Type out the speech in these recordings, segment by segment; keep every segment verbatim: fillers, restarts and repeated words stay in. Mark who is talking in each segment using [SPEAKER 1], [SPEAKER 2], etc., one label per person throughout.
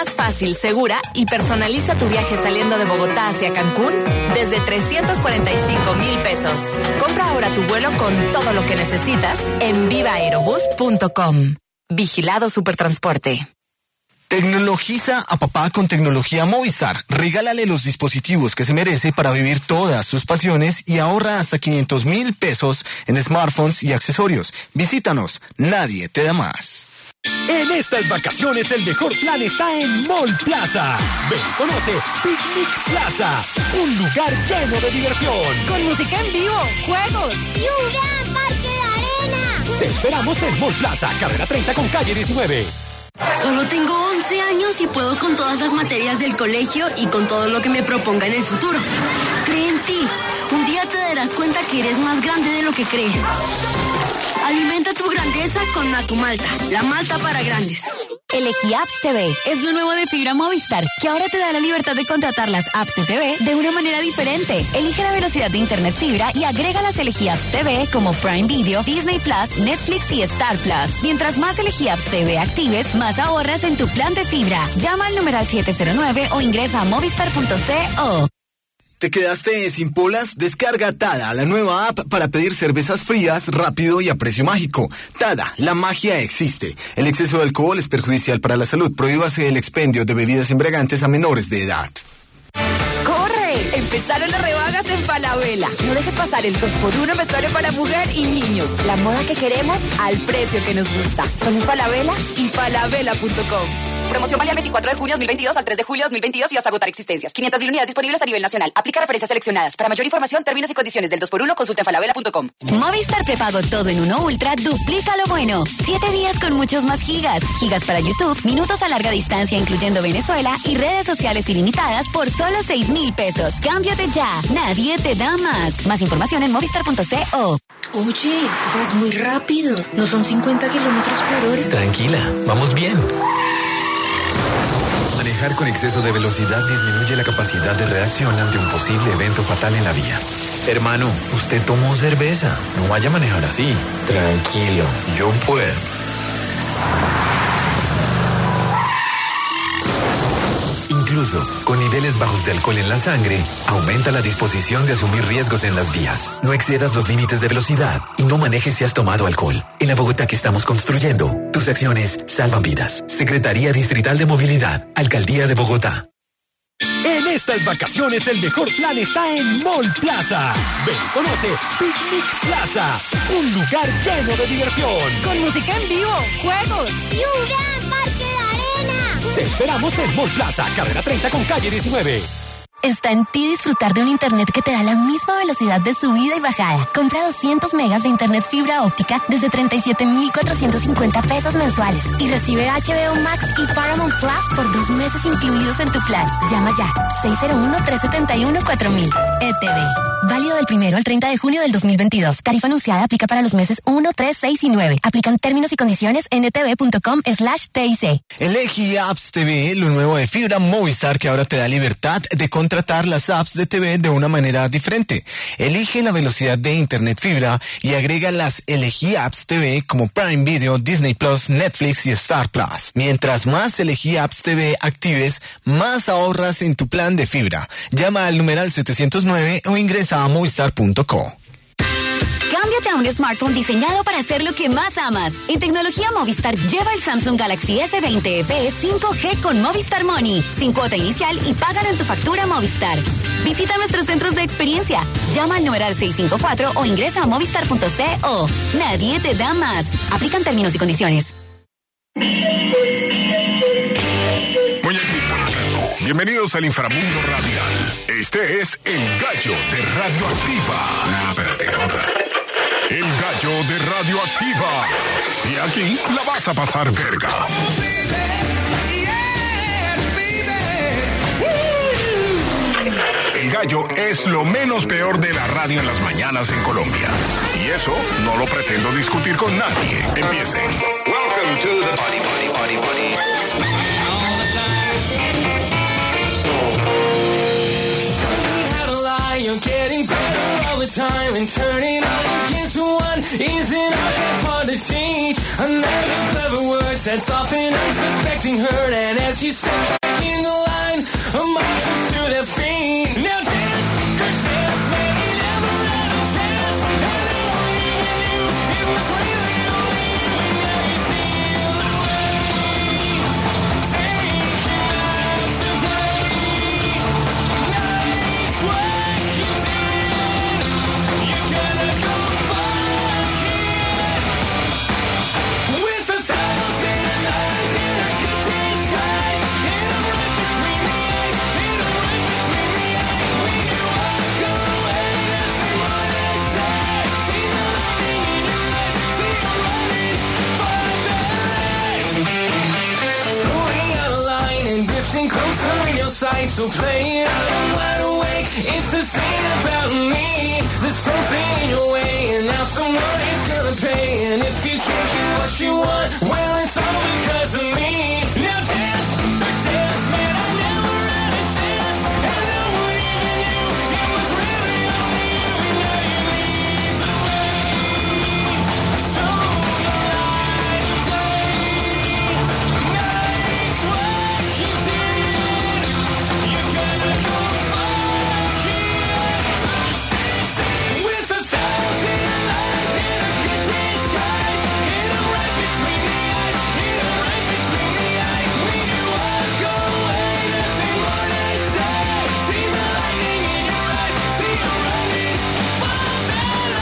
[SPEAKER 1] más fácil, segura y personaliza tu viaje saliendo de Bogotá hacia Cancún desde trescientos cuarenta y cinco mil pesos. Compra ahora tu vuelo con todo lo que necesitas en viva aerobús punto com. Vigilado Supertransporte.
[SPEAKER 2] Tecnologiza a papá con tecnología Movistar. Regálale los dispositivos que se merece para vivir todas sus pasiones y ahorra hasta quinientos mil pesos en smartphones y accesorios. Visítanos, nadie te da más.
[SPEAKER 3] En estas vacaciones el mejor plan está en Mall Plaza. Ven, conoce Picnic Plaza, un lugar lleno de diversión.
[SPEAKER 4] Con música en vivo, juegos
[SPEAKER 5] y un gran parque de arena.
[SPEAKER 3] Te esperamos en Mall Plaza, carrera treinta con calle diecinueve.
[SPEAKER 6] Solo tengo once años y puedo con todas las materias del colegio y con todo lo que me proponga en el futuro. Cree en ti. Un día te darás cuenta que eres más grande de lo que crees. Alimenta tu grandeza con Natu Malta, la malta para grandes.
[SPEAKER 4] Elegí Apps T V. Es lo nuevo de fibra Movistar, que ahora te da la libertad de contratar las apps de T V de una manera diferente. Elige la velocidad de internet fibra y agrega las Elegí Apps T V como Prime Video, Disney Plus, Netflix y Star Plus. Mientras más Elegí Apps T V actives, más ahorras en tu plan de fibra. Llama al numeral siete cero nueve o ingresa a movistar punto co.
[SPEAKER 2] ¿Te quedaste sin polas? Descarga Tada, la nueva app para pedir cervezas frías, rápido y a precio mágico. Tada, la magia existe. El exceso de alcohol es perjudicial para la salud. Prohíbase el expendio de bebidas embriagantes a menores de edad.
[SPEAKER 1] ¡Corre! Empezaron las rebajas en Falabella. No dejes pasar el dos por uno en vestuario para mujer y niños. La moda que queremos al precio que nos gusta. Solo en Falabella y falabella punto com. Promoción válida el veinticuatro de junio dos mil veintidós al tres de julio de dos mil veintidós y hasta agotar existencias. quinientas mil unidades disponibles a nivel nacional. Aplica referencias seleccionadas. Para mayor información, términos y condiciones del dos por uno, consulta en falabella punto com.
[SPEAKER 4] Movistar prepago todo en uno Ultra duplica lo bueno. Siete días con muchos más gigas. Gigas para YouTube, minutos a larga distancia incluyendo Venezuela y redes sociales ilimitadas por solo seis mil pesos. Cámbiate ya. Nadie te da más. Más información en movistar punto co.
[SPEAKER 7] Oye, vas muy rápido. No son cincuenta kilómetros por hora.
[SPEAKER 8] Tranquila, vamos bien. Manejar con exceso de velocidad disminuye la capacidad de reacción ante un posible evento fatal en la vía. Hermano, usted tomó cerveza. No vaya a manejar así. Tranquilo, yo puedo. Incluso, con niveles bajos de alcohol en la sangre, aumenta la disposición de asumir riesgos en las vías. No excedas los límites de velocidad y no manejes si has tomado alcohol. En la Bogotá que estamos construyendo, tus acciones salvan vidas. Secretaría Distrital de Movilidad, Alcaldía de Bogotá.
[SPEAKER 3] En estas vacaciones el mejor plan está en Mall Plaza. Ven, conoce Picnic Plaza, un lugar lleno de diversión.
[SPEAKER 4] Con música en vivo, juegos
[SPEAKER 5] y un gran parque de arena.
[SPEAKER 3] Te esperamos en Mall Plaza, carrera treinta con calle diecinueve.
[SPEAKER 4] Está en ti disfrutar de un internet que te da la misma velocidad de subida y bajada. Compra doscientos megas de internet fibra óptica desde treinta y siete mil cuatrocientos cincuenta pesos mensuales y recibe H B O Max y Paramount Plus por dos meses incluidos en tu plan. Llama ya, seis cero uno, tres siete uno, cuatro mil. E T V. Válido del primero al treinta de junio del dos mil veintidós. Tarifa anunciada aplica para los meses uno, tres, seis y nueve. Aplican términos y condiciones en etv punto com slash T I C.
[SPEAKER 2] Elegí Apps T V, lo nuevo de fibra Movistar que ahora te da libertad de contratar las apps de T V de una manera diferente. Elige la velocidad de internet fibra y agrega las Elegí Apps T V como Prime Video, Disney Plus, Netflix y Star Plus. Mientras más Elegí Apps T V actives, más ahorras en tu plan de fibra. Llama al numeral setecientos nueve o ingresa a movistar punto co.
[SPEAKER 4] Cámbiate a un smartphone diseñado para hacer lo que más amas. En tecnología Movistar lleva el Samsung Galaxy S veinte F E cinco G con Movistar Money, sin cuota inicial y págalo en tu factura Movistar. Visita nuestros centros de experiencia. Llama al numeral seiscientos cincuenta y cuatro o ingresa a movistar punto co. Nadie te da más. Aplican términos y condiciones.
[SPEAKER 9] Bienvenidos al inframundo radial. Este es El Gallo de Radioactiva. Ah, espérate, otra. El Gallo de Radioactiva. Y aquí la vas a pasar verga. El Gallo es lo menos peor de la radio en las mañanas en Colombia. Y eso no lo pretendo discutir con nadie. Empiecen. Welcome to the party, party, party, party.
[SPEAKER 10] You're getting better all the time. time and turn it on against one isn't art that's hard to teach. Another clever word sets off an unsuspecting herd, and as you step back in the line, a mob jumps to their feet. Now dance, good dance, man, you never had a chance, and no one even knew it was really only you, and now you feel the way. Take it out today. Nice work you did. You're gonna go fuck it. With a thousand eyes in a good disguise, in a right between the eyes, in a right between the eyes. When you walk away, nothing more to say. See the lightning in your eyes, see you running for the light. Slowing out of line and drifting closer in your sight. So play it out, I'm wide awake. It's the scene about me. There's something in your way, and now someone is gonna pay. And if you can't get what you want, well, it's all because of me. Now dance, dance, man, I never had a chance, and no one even knew it was really only you, and now you lead the way. Show the light of day. Nice work you did. You're gonna go fuck it. With a thousand eyes in a good disguise, in a right between the eyes, in a right between the eyes. When you walk away, nothing more to say. See the lightning in your eyes, see you running for the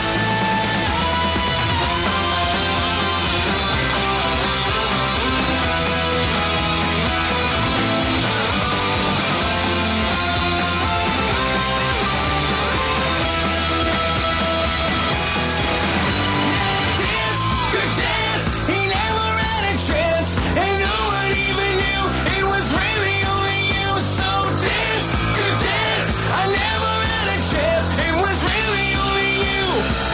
[SPEAKER 10] dance, good dance. He never had a chance, and no one even knew it was really only you. So dance, good dance. I never had a chance, it was really only you.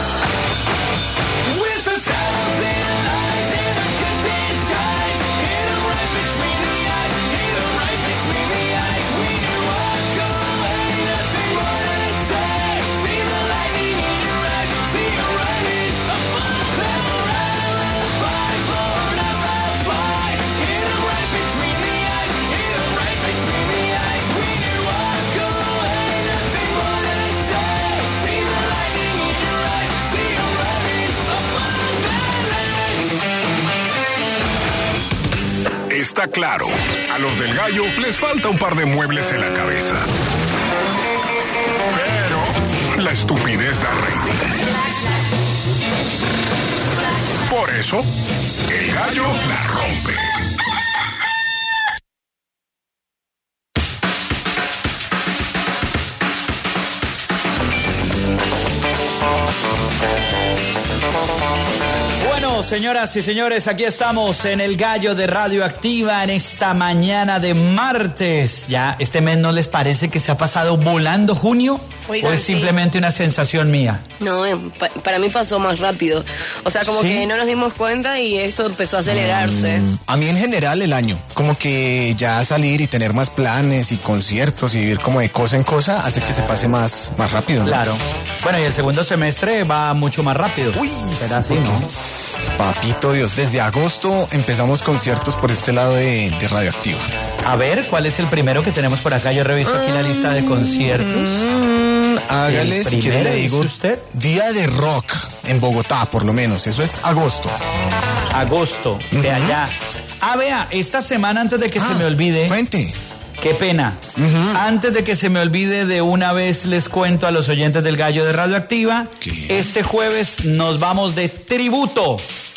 [SPEAKER 10] With a thousand eyes in a good disguise, in a right between the eyes, in a right between the eyes. When you walk away, nothing more to say. See the lightning in your eyes, see you running above the ride. Five, four, five, five. In a right between the eyes, in a right between the eyes. When you walk away, nothing more to say. See the lightning in your eyes, see you running above the lane.
[SPEAKER 9] Está claro, a los del Gallo les falta un par de muebles en la cabeza. Pero la estupidez da reino. Por eso, el Gallo la rompe.
[SPEAKER 11] Bueno, señoras y señores, aquí estamos en el Gallo de Radioactiva en esta mañana de martes. Ya, ¿este mes no les parece que se ha pasado volando junio?
[SPEAKER 6] Oigan,
[SPEAKER 11] ¿O es
[SPEAKER 6] sí.
[SPEAKER 11] simplemente una sensación mía?
[SPEAKER 6] No, eh, pa- para mí pasó más rápido. O sea, como
[SPEAKER 11] ¿Sí?
[SPEAKER 6] que no nos dimos cuenta y esto empezó a acelerarse.
[SPEAKER 2] A mí en general el año, como que ya salir y tener más planes y conciertos y vivir como de cosa en cosa hace que se pase más, más rápido, ¿no?
[SPEAKER 11] Claro. Bueno, y el segundo semestre va mucho más rápido.
[SPEAKER 2] Uy,
[SPEAKER 11] será así,
[SPEAKER 2] ¿por
[SPEAKER 11] ¿no?
[SPEAKER 2] qué? Papito Dios, desde agosto empezamos conciertos por este lado de, de Radioactiva.
[SPEAKER 11] A ver, ¿cuál es el primero que tenemos por acá? Yo reviso aquí la lista de conciertos.
[SPEAKER 2] Mm, hágale,
[SPEAKER 11] ¿El
[SPEAKER 2] si quiere
[SPEAKER 11] primero,
[SPEAKER 2] le digo,
[SPEAKER 11] dice usted?
[SPEAKER 2] Día de Rock en Bogotá, por lo menos, eso es agosto.
[SPEAKER 11] Agosto, de
[SPEAKER 2] Ujú.
[SPEAKER 11] allá. Ah, vea, esta semana antes de que
[SPEAKER 2] Ah,
[SPEAKER 11] se me olvide.
[SPEAKER 2] Cuente.
[SPEAKER 11] Qué pena.
[SPEAKER 2] Ujú.
[SPEAKER 11] Antes de que se me olvide, de una vez les cuento a los oyentes del Gallo de Radioactiva.
[SPEAKER 2] ¿Qué?
[SPEAKER 11] Este jueves nos vamos de tributo.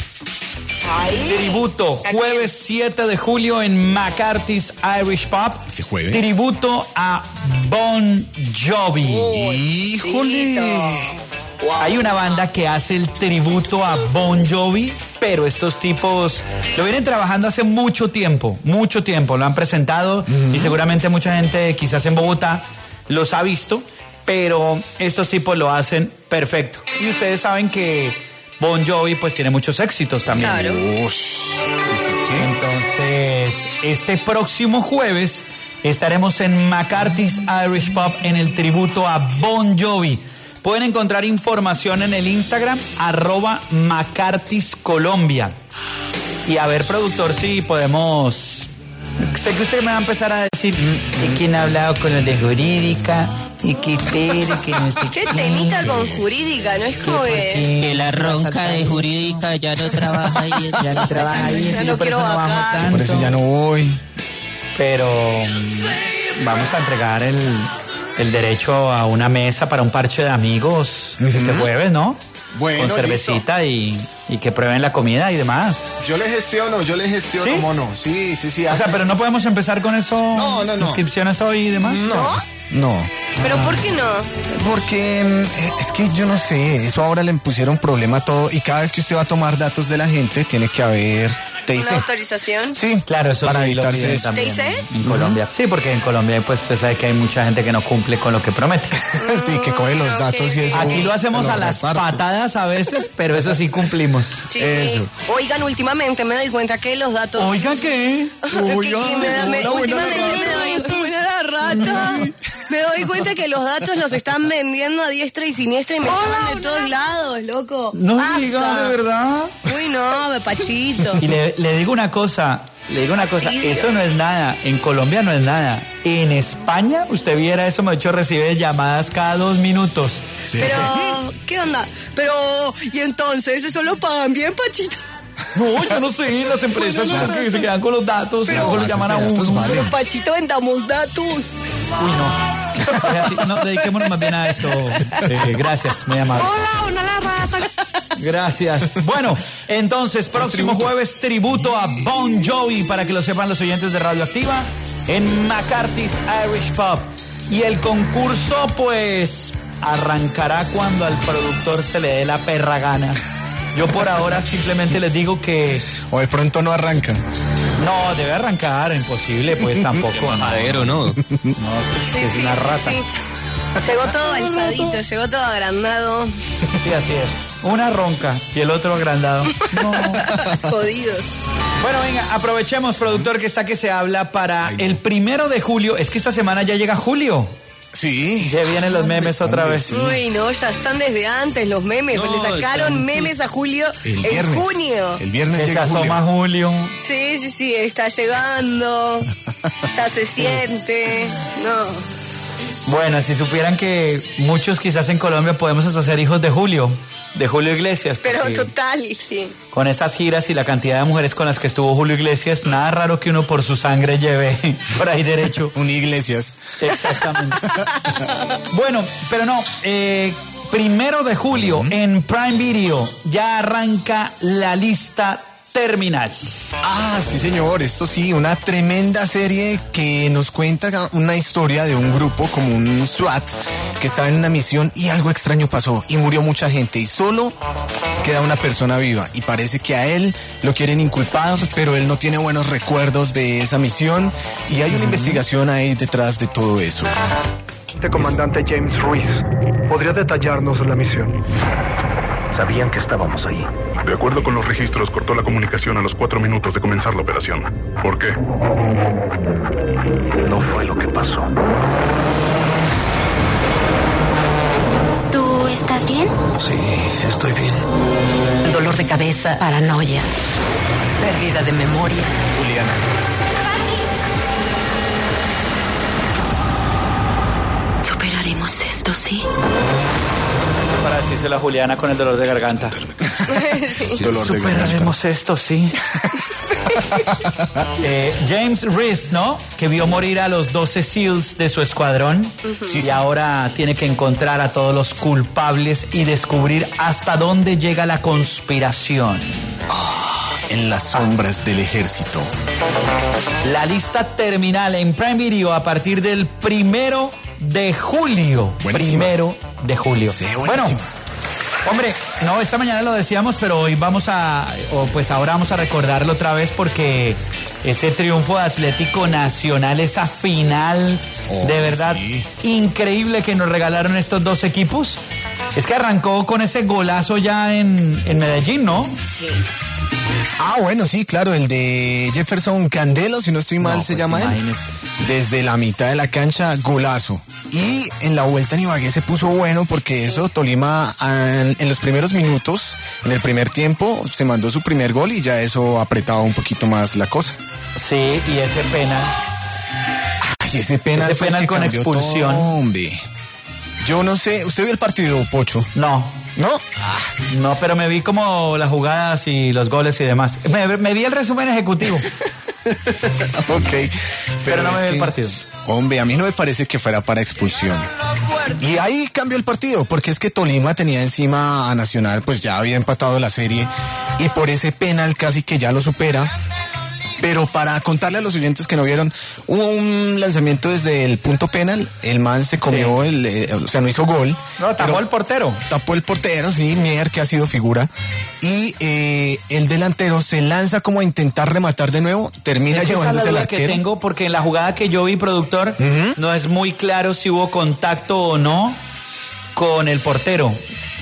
[SPEAKER 11] Tributo, jueves siete de julio en McCarthy's Irish Pub.
[SPEAKER 2] ¿Este jueves?
[SPEAKER 11] Tributo a Bon Jovi.
[SPEAKER 2] ¡Híjole!
[SPEAKER 11] Hay una banda que hace el tributo a Bon Jovi, pero estos tipos lo vienen trabajando hace mucho tiempo, mucho tiempo. Lo han presentado y seguramente mucha gente, quizás en Bogotá, los ha visto, pero estos tipos lo hacen perfecto. Y ustedes saben que Bon Jovi pues tiene muchos éxitos también.
[SPEAKER 6] Claro.
[SPEAKER 11] Entonces, este próximo jueves estaremos en McCarthy's Irish Pub en el tributo a Bon Jovi. pueden encontrar información en el Instagram, arroba Macartis Colombia. Y a ver, productor, si podemos... Sé que usted me va a empezar a decir ¿y quién ha hablado con los de jurídica? Y que espere, que no sé
[SPEAKER 12] qué temita con jurídica, ¿no? Es como que...
[SPEAKER 13] Que la ronca de jurídica ya no trabaja ahí.
[SPEAKER 11] Ya no trabaja ahí.
[SPEAKER 12] Ya no quiero bajar.
[SPEAKER 2] Por eso ya no voy.
[SPEAKER 11] Pero vamos a entregar el, el derecho a una mesa para un parche de amigos uh-huh. este jueves, ¿no?
[SPEAKER 2] Bueno,
[SPEAKER 11] con cervecita y, y que prueben la comida y demás.
[SPEAKER 2] Yo le gestiono, yo le gestiono,
[SPEAKER 11] ¿Sí?
[SPEAKER 2] mono. Sí, sí, sí.
[SPEAKER 11] O sea, pero no podemos empezar con eso.
[SPEAKER 2] No, no, no.
[SPEAKER 11] Inscripciones hoy y demás.
[SPEAKER 2] No. No.
[SPEAKER 12] ¿Pero por qué no?
[SPEAKER 2] Porque es que yo no sé, eso ahora le pusieron problema a todo y cada vez que usted va a tomar datos de la gente tiene que haber T I C.
[SPEAKER 12] ¿Una autorización?
[SPEAKER 2] Sí,
[SPEAKER 11] claro, eso
[SPEAKER 2] para
[SPEAKER 11] sí lo
[SPEAKER 2] evitarse
[SPEAKER 11] piden
[SPEAKER 2] eso.
[SPEAKER 11] también
[SPEAKER 12] ¿T I C?
[SPEAKER 11] En Colombia. Sí, porque en Colombia pues usted sabe que hay mucha gente que no cumple con lo que promete.
[SPEAKER 2] Sí, que coge los datos
[SPEAKER 12] okay.
[SPEAKER 2] y eso.
[SPEAKER 11] Aquí lo hacemos a las reparte. patadas a veces, pero eso sí cumplimos.
[SPEAKER 12] Sí.
[SPEAKER 2] Eso.
[SPEAKER 12] Oigan, últimamente me doy cuenta que los datos...
[SPEAKER 11] Oigan, ¿qué?
[SPEAKER 2] Oigan,
[SPEAKER 12] me da- me-
[SPEAKER 2] una buena
[SPEAKER 12] últimamente
[SPEAKER 2] rata.
[SPEAKER 12] me doy, buena la rata. Me doy cuenta que los datos los están vendiendo a diestra y siniestra y me llaman de todos lados, loco.
[SPEAKER 11] No
[SPEAKER 12] Basta.
[SPEAKER 11] diga, de verdad.
[SPEAKER 12] Uy, no, me pachito.
[SPEAKER 11] Y le, le digo una cosa, le digo una cosa,
[SPEAKER 12] Fastidio.
[SPEAKER 11] eso no es nada, en Colombia no es nada. En España, usted viera eso, me ha hecho recibe llamadas cada dos minutos.
[SPEAKER 2] Sí.
[SPEAKER 12] Pero, ¿qué onda? Pero, ¿y entonces eso lo pagan bien, pachito?
[SPEAKER 11] No, yo no sé, las empresas como que se quedan con los datos,
[SPEAKER 2] Pero
[SPEAKER 11] solo llaman a
[SPEAKER 2] datos
[SPEAKER 11] uno.
[SPEAKER 2] valen.
[SPEAKER 12] Pero, pachito, vendamos datos.
[SPEAKER 11] Uy, no. O sea, no, dediquémonos más bien a esto. Eh, gracias, muy amable.
[SPEAKER 12] Hola, una la rata.
[SPEAKER 11] Gracias. Bueno, entonces, próximo jueves, tributo a Bon Jovi, para que lo sepan los oyentes de Radioactiva, en McCarthy's Irish Pub. Y el concurso, pues, arrancará cuando al productor se le dé la perra gana. Yo por ahora simplemente les digo que...
[SPEAKER 2] O de pronto no arranca.
[SPEAKER 11] No, debe arrancar, imposible, pues tampoco.
[SPEAKER 13] Madero, ¿no?
[SPEAKER 11] No,
[SPEAKER 12] Sí,
[SPEAKER 11] es
[SPEAKER 12] sí,
[SPEAKER 11] una
[SPEAKER 12] sí,
[SPEAKER 11] rata.
[SPEAKER 12] sí. Llegó todo alzadito, llegó todo agrandado.
[SPEAKER 11] Sí, así es. Una ronca y el otro agrandado. No.
[SPEAKER 12] Jodidos.
[SPEAKER 11] Bueno, venga, aprovechemos, productor, que está que se habla para el primero de julio. Es que esta semana ya llega julio.
[SPEAKER 2] Sí.
[SPEAKER 11] Ya vienen los memes otra vez.
[SPEAKER 2] Sí.
[SPEAKER 12] Uy, no, ya están desde antes los memes.
[SPEAKER 13] No,
[SPEAKER 12] Le sacaron
[SPEAKER 13] están-
[SPEAKER 12] memes a Julio
[SPEAKER 2] El
[SPEAKER 12] en
[SPEAKER 2] viernes.
[SPEAKER 12] junio.
[SPEAKER 2] El viernes
[SPEAKER 11] Se
[SPEAKER 2] llega
[SPEAKER 11] asoma
[SPEAKER 2] Julio.
[SPEAKER 11] Julio.
[SPEAKER 12] Sí, sí, sí, está llegando. Ya se siente. No.
[SPEAKER 11] Bueno, si supieran que muchos quizás en Colombia podemos hasta ser hijos de Julio, de Julio Iglesias.
[SPEAKER 12] Pero
[SPEAKER 11] porque
[SPEAKER 12] total, sí.
[SPEAKER 11] con esas giras y la cantidad de mujeres con las que estuvo Julio Iglesias, nada raro que uno por su sangre lleve por ahí derecho.
[SPEAKER 2] Un Iglesias.
[SPEAKER 11] Exactamente. Bueno, pero no, eh, primero de julio en Prime Video ya arranca La Lista Terminal.
[SPEAKER 2] Ah, sí, señor. Esto sí, una tremenda serie que nos cuenta una historia de un grupo como un SWAT que estaba en una misión y algo extraño pasó y murió mucha gente y solo queda una persona viva y parece que a él lo quieren inculpar, pero él no tiene buenos recuerdos de esa misión y hay una investigación ahí detrás de todo eso.
[SPEAKER 14] Este comandante James Ruiz, ¿podría detallarnos la misión?
[SPEAKER 15] Sabían que estábamos ahí.
[SPEAKER 9] De acuerdo con los registros, cortó la comunicación a los cuatro minutos de comenzar la operación. ¿Por qué?
[SPEAKER 15] No fue lo que pasó.
[SPEAKER 6] ¿Tú estás bien?
[SPEAKER 15] Sí, estoy bien.
[SPEAKER 16] Dolor de cabeza, paranoia, pérdida de memoria.
[SPEAKER 2] Juliana.
[SPEAKER 16] Superaremos esto, ¿sí?
[SPEAKER 11] Para decírselo a Juliana con el dolor de garganta.
[SPEAKER 12] Sí.
[SPEAKER 2] Dolor de
[SPEAKER 11] Superaremos esto, sí. eh, James Reese, ¿no? Que vio morir a los doce SEALs de su escuadrón.
[SPEAKER 2] Sí,
[SPEAKER 11] y
[SPEAKER 2] sí.
[SPEAKER 11] ahora tiene que encontrar a todos los culpables y descubrir hasta dónde llega la conspiración.
[SPEAKER 2] En las sombras del ejército.
[SPEAKER 11] La Lista Terminal en Prime Video a partir del primero de julio.
[SPEAKER 2] Buenísima.
[SPEAKER 11] Primero de julio.
[SPEAKER 2] Sí,
[SPEAKER 11] bueno,
[SPEAKER 2] buenísima.
[SPEAKER 11] hombre, no, esta mañana lo decíamos, pero hoy vamos a, o pues ahora vamos a recordarlo otra vez porque ese triunfo de Atlético Nacional, esa final,
[SPEAKER 2] Oh,
[SPEAKER 11] de verdad,
[SPEAKER 2] sí.
[SPEAKER 11] increíble que nos regalaron estos dos equipos. Es que arrancó con ese golazo ya en, en Medellín, ¿no?
[SPEAKER 12] Sí.
[SPEAKER 2] Ah, bueno, sí, claro, el de Jefferson Candelo, si no estoy mal,
[SPEAKER 11] No,
[SPEAKER 2] se
[SPEAKER 11] pues,
[SPEAKER 2] llama él.
[SPEAKER 11] imagínese.
[SPEAKER 2] Desde la mitad de la cancha, golazo. Y en la vuelta en Ibagué se puso bueno porque eso, Tolima an- en los primeros minutos, en el primer tiempo, se mandó su primer gol y ya eso apretaba un poquito más la cosa.
[SPEAKER 11] Sí, y ese penal.
[SPEAKER 2] Ay, ese penal,
[SPEAKER 11] Ese
[SPEAKER 2] fue el
[SPEAKER 11] penal
[SPEAKER 2] que
[SPEAKER 11] con
[SPEAKER 2] cambió
[SPEAKER 11] expulsión.
[SPEAKER 2] todo, hombre. Yo no sé, ¿usted vio el partido, Pocho?
[SPEAKER 11] No.
[SPEAKER 2] ¿No?
[SPEAKER 11] No, pero me vi como las jugadas y los goles y demás. Me, me vi el resumen ejecutivo.
[SPEAKER 2] Ok.
[SPEAKER 11] Pero no me
[SPEAKER 2] es
[SPEAKER 11] vi el
[SPEAKER 2] que,
[SPEAKER 11] partido.
[SPEAKER 2] Hombre, a mí no me parece que fuera para expulsión. Y ahí cambió el partido, porque es que Tolima tenía encima a Nacional, pues ya había empatado la serie, y por ese penal casi que ya lo supera. Pero para contarle a los oyentes que no vieron, hubo un lanzamiento desde el punto penal, el man se comió, el, eh, o sea, no hizo gol.
[SPEAKER 11] No, tapó el portero.
[SPEAKER 2] Tapó el portero, sí, Mier, que ha sido figura. Y eh, el delantero se lanza como a intentar rematar de nuevo, termina
[SPEAKER 11] Esa es la
[SPEAKER 2] llevándose el
[SPEAKER 11] duda que
[SPEAKER 2] arquero.
[SPEAKER 11] tengo porque en la jugada que yo vi, productor, no es muy claro si hubo contacto o no con el portero.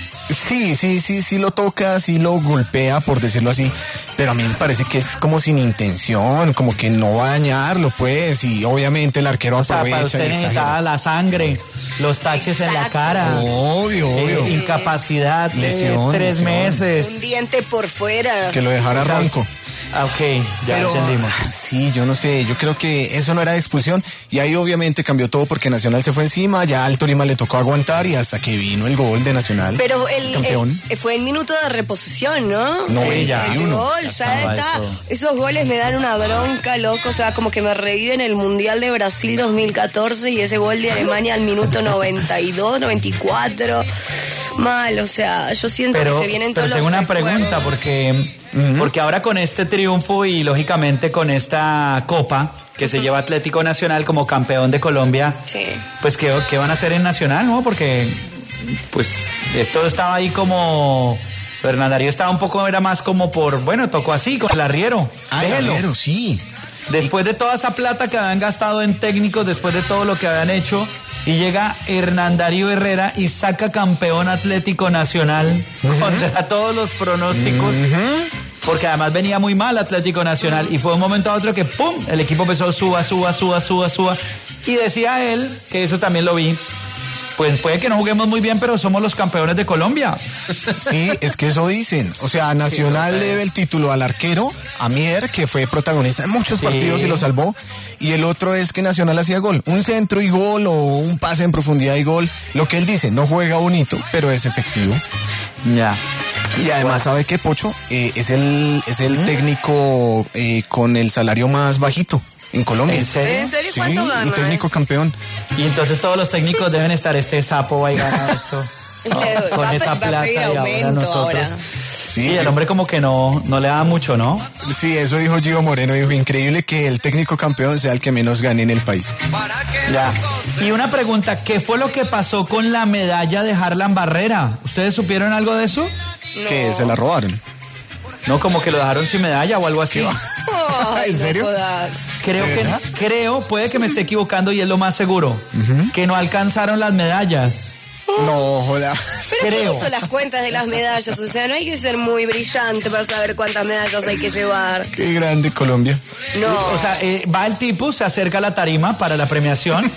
[SPEAKER 2] Sí, sí, sí, sí lo toca, sí lo golpea, por decirlo así, pero a mí me parece que es como sin intención, como que no va a dañarlo, pues, y obviamente el arquero
[SPEAKER 11] O sea,
[SPEAKER 2] aprovecha
[SPEAKER 11] para usted
[SPEAKER 2] y exagera.
[SPEAKER 11] necesitaba la sangre, los taches en la cara.
[SPEAKER 2] Obvio, obvio.
[SPEAKER 11] eh, incapacidad de
[SPEAKER 2] Lesión,
[SPEAKER 11] tres
[SPEAKER 2] lesión.
[SPEAKER 11] meses.
[SPEAKER 12] Un diente por fuera.
[SPEAKER 2] Que lo dejara
[SPEAKER 11] O sea,
[SPEAKER 2] ronco.
[SPEAKER 11] Ah, ok, ya
[SPEAKER 2] Pero,
[SPEAKER 11] entendimos.
[SPEAKER 2] sí, yo no sé, yo creo que eso no era de expulsión y ahí obviamente cambió todo porque Nacional se fue encima, ya al Tolima le tocó aguantar y hasta que vino el gol de Nacional.
[SPEAKER 12] Pero el,
[SPEAKER 2] campeón.
[SPEAKER 12] el- fue el minuto de reposición, ¿no?
[SPEAKER 2] noventa y uno.
[SPEAKER 12] El gol,
[SPEAKER 11] Ya
[SPEAKER 12] ya
[SPEAKER 11] estaba
[SPEAKER 12] está.
[SPEAKER 11] eso.
[SPEAKER 12] Esos goles me dan una bronca, loco. O sea, como que me reviven el Mundial de Brasil dos mil catorce y ese gol de Alemania al minuto noventa y dos, noventa y cuatro. Mal, o sea, yo siento
[SPEAKER 11] Pero,
[SPEAKER 12] que se vienen
[SPEAKER 11] pero
[SPEAKER 12] todos
[SPEAKER 11] tengo
[SPEAKER 12] los
[SPEAKER 11] una pregunta
[SPEAKER 12] recuerdos.
[SPEAKER 11] porque, porque ahora con este triunfo y lógicamente con esta copa que se lleva Atlético Nacional como campeón de Colombia,
[SPEAKER 12] Sí.
[SPEAKER 11] pues ¿qué, qué van a hacer en Nacional, no? Porque pues esto estaba ahí como... Hernán Darío estaba un poco, era más como por, bueno, tocó así, con el arriero.
[SPEAKER 2] Ah, el
[SPEAKER 11] Déjelo.
[SPEAKER 2] arriero, sí.
[SPEAKER 11] Después de toda esa plata que habían gastado en técnicos, después de todo lo que habían hecho, y llega Hernán Darío Herrera y saca campeón Atlético Nacional contra todos los pronósticos, porque además venía muy mal Atlético Nacional, y fue un momento a otro que ¡pum! El equipo empezó suba, suba, suba, suba, suba, y decía él, que eso también lo vi, pues puede que no juguemos muy bien, pero somos los campeones de Colombia.
[SPEAKER 2] Sí, es que eso dicen. O sea, Nacional le debe el título al arquero, a Mier, que fue protagonista en muchos
[SPEAKER 11] Sí.
[SPEAKER 2] partidos y lo salvó. Y el otro es que Nacional hacía gol. Un centro y gol o un pase en profundidad y gol. Lo que él dice, no juega bonito, pero es efectivo.
[SPEAKER 11] Ya.
[SPEAKER 2] Y además, ¿sabe qué, Pocho? Eh, es el, es el técnico eh, con el salario más bajito en Colombia.
[SPEAKER 11] ¿En serio?
[SPEAKER 12] ¿En serio?
[SPEAKER 2] Sí,
[SPEAKER 12] ¿Cuánto gana?
[SPEAKER 2] un técnico campeón.
[SPEAKER 11] Y entonces todos los técnicos deben estar, este sapo ahí ganando esto.
[SPEAKER 12] Le-
[SPEAKER 11] Con
[SPEAKER 12] va a-
[SPEAKER 11] esa
[SPEAKER 12] va a
[SPEAKER 11] plata
[SPEAKER 12] pedir
[SPEAKER 11] y ahora
[SPEAKER 12] aumento
[SPEAKER 11] nosotros.
[SPEAKER 12] ahora.
[SPEAKER 11] Sí, el hombre como que no, no le da mucho, ¿no?
[SPEAKER 2] Sí, eso dijo Gio Moreno. Dijo, increíble que el técnico campeón sea el que menos gane en el país.
[SPEAKER 11] Ya. Y una pregunta, ¿qué fue lo que pasó con la medalla de Harlan Barrera? ¿Ustedes supieron algo de eso?
[SPEAKER 2] Que se la robaron.
[SPEAKER 11] No, como que lo dejaron sin medalla o algo así.
[SPEAKER 12] Ay,
[SPEAKER 2] ¿En
[SPEAKER 12] no
[SPEAKER 2] serio?
[SPEAKER 12] jodas.
[SPEAKER 11] Creo que, creo, puede que me esté equivocando y es lo más seguro, que no alcanzaron las medallas.
[SPEAKER 2] No, joda.
[SPEAKER 12] Pero
[SPEAKER 11] Creo.
[SPEAKER 12] ¿quién hizo las cuentas de las medallas? O sea, no hay que ser muy brillante para saber cuántas medallas hay que llevar.
[SPEAKER 2] Qué grande Colombia.
[SPEAKER 12] No.
[SPEAKER 11] O sea, eh, va el tipo, se acerca a la tarima para la premiación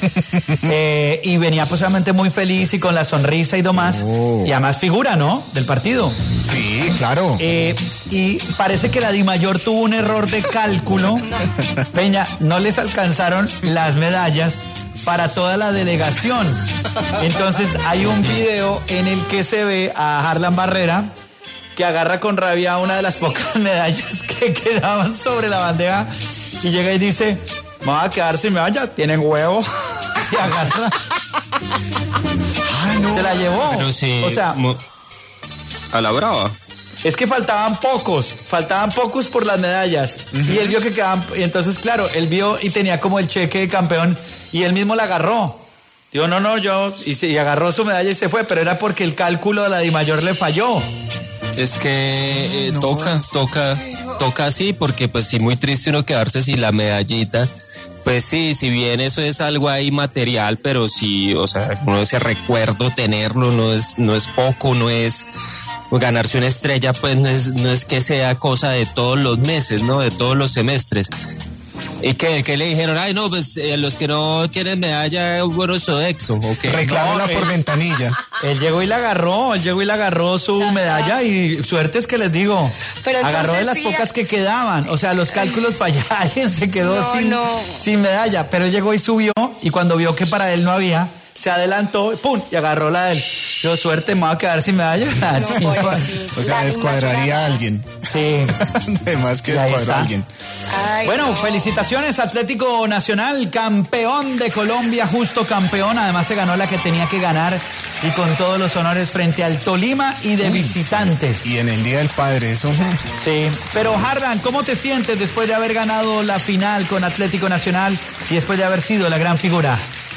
[SPEAKER 11] eh, y venía pues obviamente muy feliz y con la sonrisa y demás.
[SPEAKER 2] Oh.
[SPEAKER 11] Y además figura, ¿no? Del partido.
[SPEAKER 2] Sí, claro.
[SPEAKER 11] Eh, y parece que la Dimayor tuvo un error de cálculo. Peña, no les alcanzaron las medallas para toda la delegación. Entonces hay un video en el que se ve a Harlan Barrera que agarra con rabia una de las pocas medallas que quedaban sobre la bandeja y llega y dice, me voy a quedar sin medalla, tienen huevo. Y agarra. Se la llevó.
[SPEAKER 13] Pero sí,
[SPEAKER 11] o sea,
[SPEAKER 13] mu- a la brava.
[SPEAKER 11] es que faltaban pocos, faltaban pocos por las medallas. Y él vio que quedaban, y entonces claro, él vio y tenía como el cheque de campeón y él mismo la agarró. Dijo, no, no, yo, y, se, y agarró su medalla y se fue, pero era porque el cálculo de la Dimayor le falló.
[SPEAKER 13] Es que eh, toca, toca, toca así, porque pues sí, muy triste uno quedarse sin la medallita. Pues sí, si bien eso es algo ahí material, pero sí, o sea, uno ese recuerdo tenerlo no es, no es poco, no es, ganarse una estrella pues no es, no es que sea cosa de todos los meses, ¿no? De todos los semestres. ¿Y qué, qué le dijeron? Ay, no, pues eh, los que no quieren medalla, bueno, Sodexo, ¿o qué?
[SPEAKER 2] Reclámala
[SPEAKER 11] No,
[SPEAKER 2] por
[SPEAKER 11] él-
[SPEAKER 2] ventanilla.
[SPEAKER 11] Él llegó y la agarró, él llegó y le agarró su medalla y suerte es que les digo,
[SPEAKER 12] Pero entonces
[SPEAKER 11] agarró de las
[SPEAKER 12] sí-
[SPEAKER 11] pocas que quedaban, o sea, los cálculos fallaron, alguien se quedó
[SPEAKER 12] No,
[SPEAKER 11] sin,
[SPEAKER 12] no.
[SPEAKER 11] sin medalla, pero él llegó y subió y cuando vio que para él no había, se adelantó, ¡pum! Y agarró la de él. Yo, suerte, me voy a quedar sin medalla.
[SPEAKER 2] O sea, descuadraría a alguien.
[SPEAKER 11] Sí.
[SPEAKER 2] Además que
[SPEAKER 11] Y ahí
[SPEAKER 2] descuadra
[SPEAKER 11] está.
[SPEAKER 2] a alguien.
[SPEAKER 12] Ay,
[SPEAKER 11] Bueno,
[SPEAKER 12] no.
[SPEAKER 11] felicitaciones Atlético Nacional, campeón de Colombia, justo campeón, además se ganó la que tenía que ganar y con todos los honores frente al Tolima y de visitante.
[SPEAKER 2] Y en el Día del Padre, eso.
[SPEAKER 11] Sí, pero Harlan, ¿cómo te sientes después de haber ganado la final con Atlético Nacional y después de haber sido la gran figura?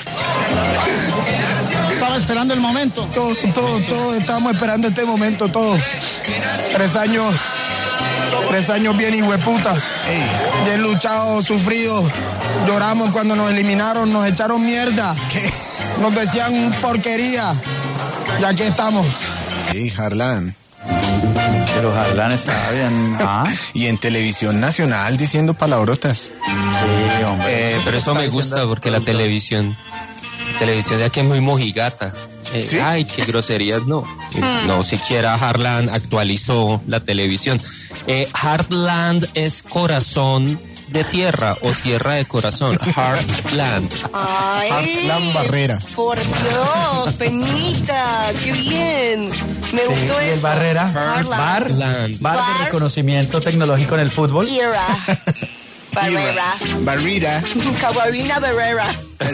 [SPEAKER 17] Estaba esperando el momento. Todos, todos, todos estábamos esperando este momento, todos. Tres años, tres años bien hijueputa. Bien luchado, sufrido. Lloramos cuando nos eliminaron, nos echaron mierda. Nos decían porquería. Y aquí estamos.
[SPEAKER 2] Sí, Harlan.
[SPEAKER 11] Pero Harlan estaba bien. ¿Ah?
[SPEAKER 2] Y en televisión nacional diciendo palabrotas.
[SPEAKER 11] Sí, hombre.
[SPEAKER 13] Eh, pero eso me gusta porque la televisión, televisión de aquí es muy mojigata. Eh,
[SPEAKER 2] ¿Sí?
[SPEAKER 13] Ay, qué groserías, no. Eh, No, siquiera Harlan actualizó la televisión. Eh, Heartland es corazón de tierra o tierra de corazón. Heartland.
[SPEAKER 12] Ay,
[SPEAKER 2] Heartland Barrera.
[SPEAKER 12] por Dios, Peñita, qué bien. Me
[SPEAKER 11] Sí,
[SPEAKER 12] gustó
[SPEAKER 11] y el
[SPEAKER 12] eso.
[SPEAKER 11] Barrera,
[SPEAKER 12] Heartland.
[SPEAKER 11] bar,
[SPEAKER 13] Heartland.
[SPEAKER 11] bar de
[SPEAKER 12] Bar.
[SPEAKER 11] reconocimiento tecnológico en el fútbol.
[SPEAKER 12] Ira. Barrera.
[SPEAKER 2] Barrera.
[SPEAKER 12] Cabarina Barrera.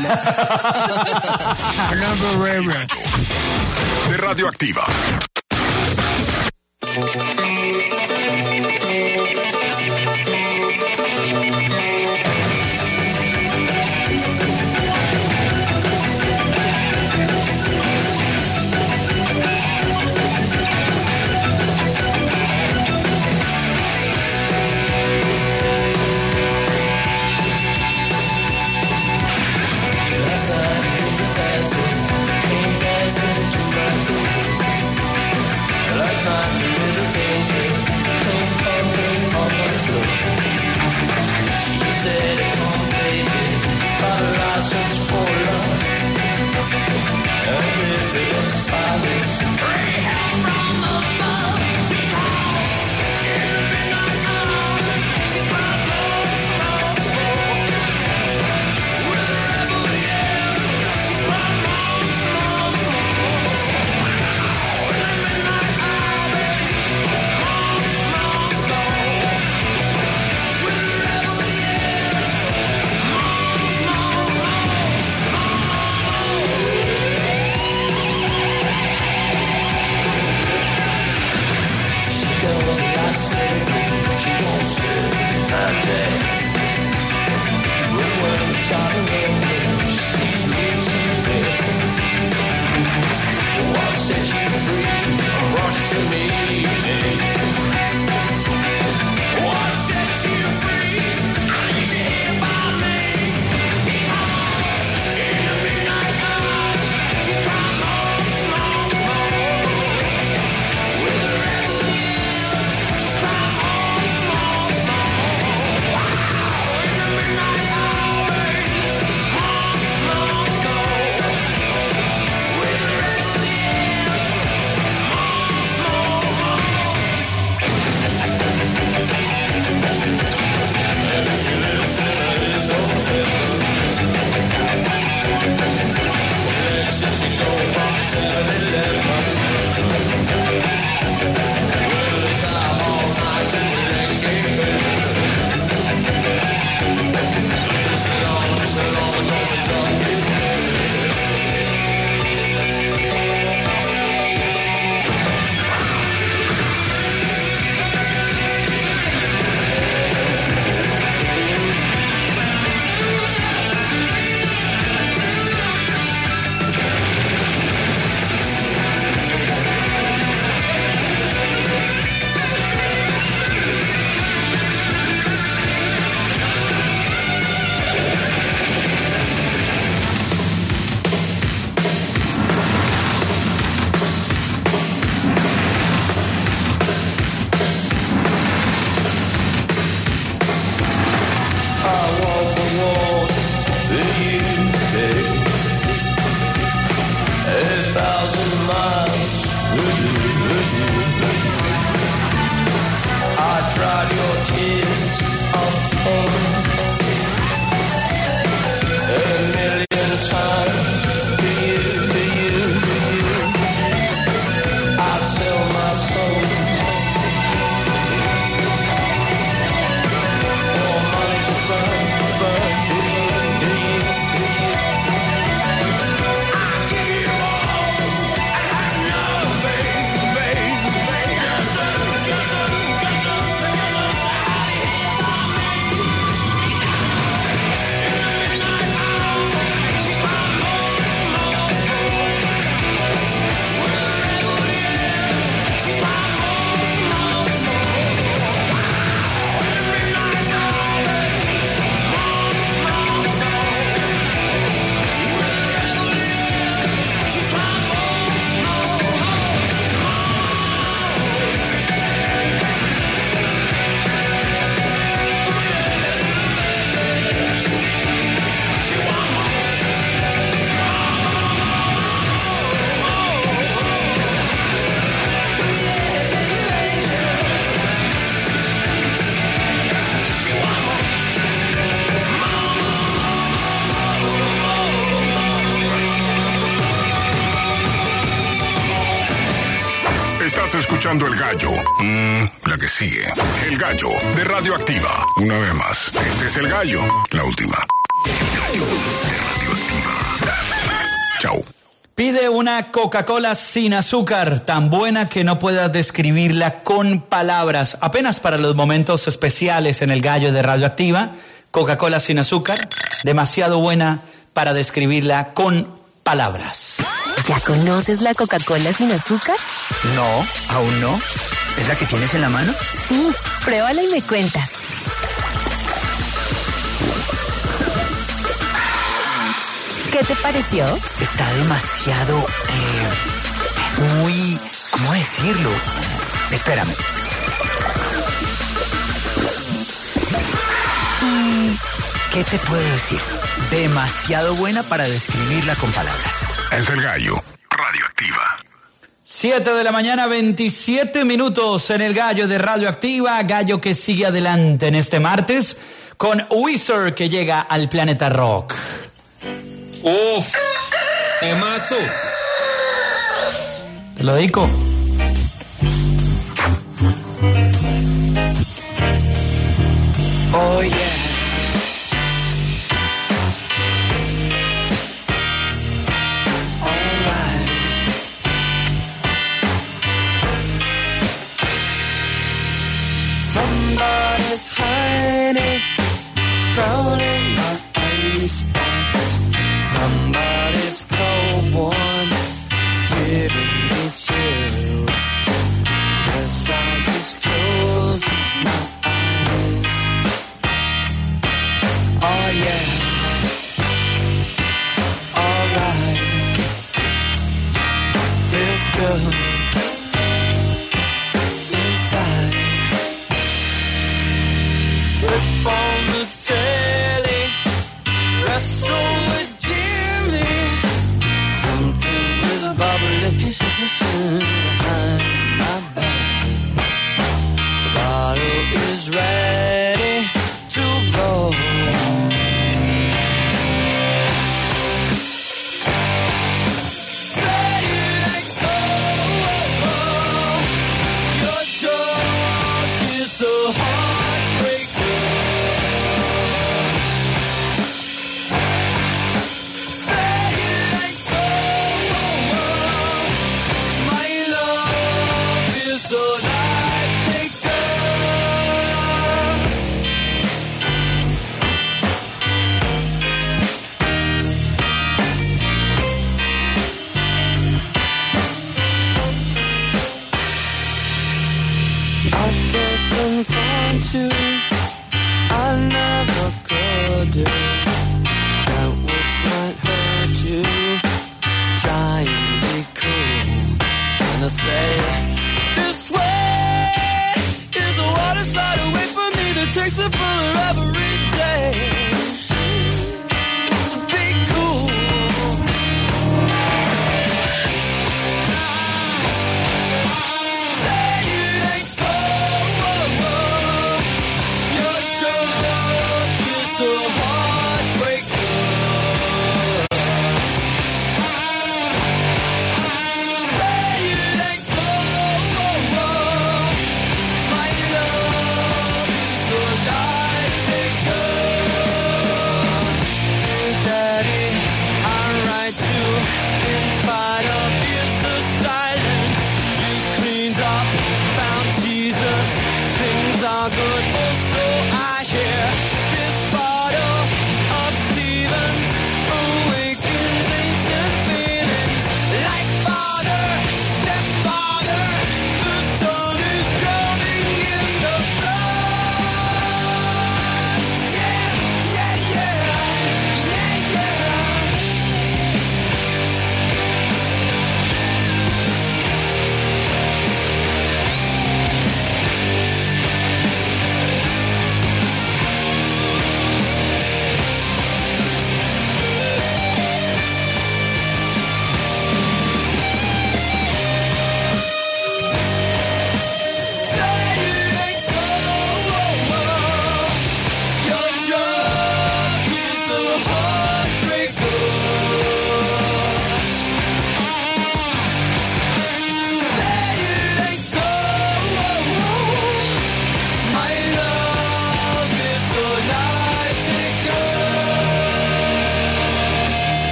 [SPEAKER 9] De Radioactiva.
[SPEAKER 10] day. A thousand miles with you, with you, with you. I dried your tears of pain a million times for you, for you, for you. I sell my soul for money to burn, burn for you, for you, for you. I give you all I know, baby, baby, baby. Yes, sir, yes, sir, yes, sir,
[SPEAKER 9] Estás escuchando El Gallo. Mm, la que sigue. El Gallo de Radioactiva. Una vez más. Este es El Gallo. La última. El Gallo de Radioactiva. Chao.
[SPEAKER 11] Pide una Coca-Cola sin azúcar, tan buena que no puedas describirla con palabras. Apenas para los momentos especiales en El Gallo de Radioactiva. Coca-Cola sin azúcar, demasiado buena para describirla con palabras.
[SPEAKER 4] ¿Ya conoces la Coca-Cola sin azúcar?
[SPEAKER 18] No, aún no. ¿Es la que tienes en la mano?
[SPEAKER 4] Sí, pruébala y me cuentas. ¿Qué te pareció?
[SPEAKER 18] Está demasiado... Eh, es muy... ¿Cómo decirlo? Espérame.
[SPEAKER 4] ¿Y
[SPEAKER 18] qué te puedo decir? Demasiado buena para describirla con palabras.
[SPEAKER 9] Es El Gallo. Radioactiva.
[SPEAKER 11] siete de la mañana, veintisiete minutos en El Gallo de Radioactiva. Gallo que sigue adelante en este martes con Weezer, que llega al Planeta Rock.
[SPEAKER 13] Uf, temazo.
[SPEAKER 11] Te lo dedico.
[SPEAKER 10] Oh, yeah. Somebody's hiding, drowning my icebox. Somebody's cold one is giving me chills. Guess I'll just close my eyes. Oh yeah, alright, feels good inside. Flip on the telly, wrestle with Jimmy. Something is bubbling behind my back. The bottle is ready to blow. Say it like so.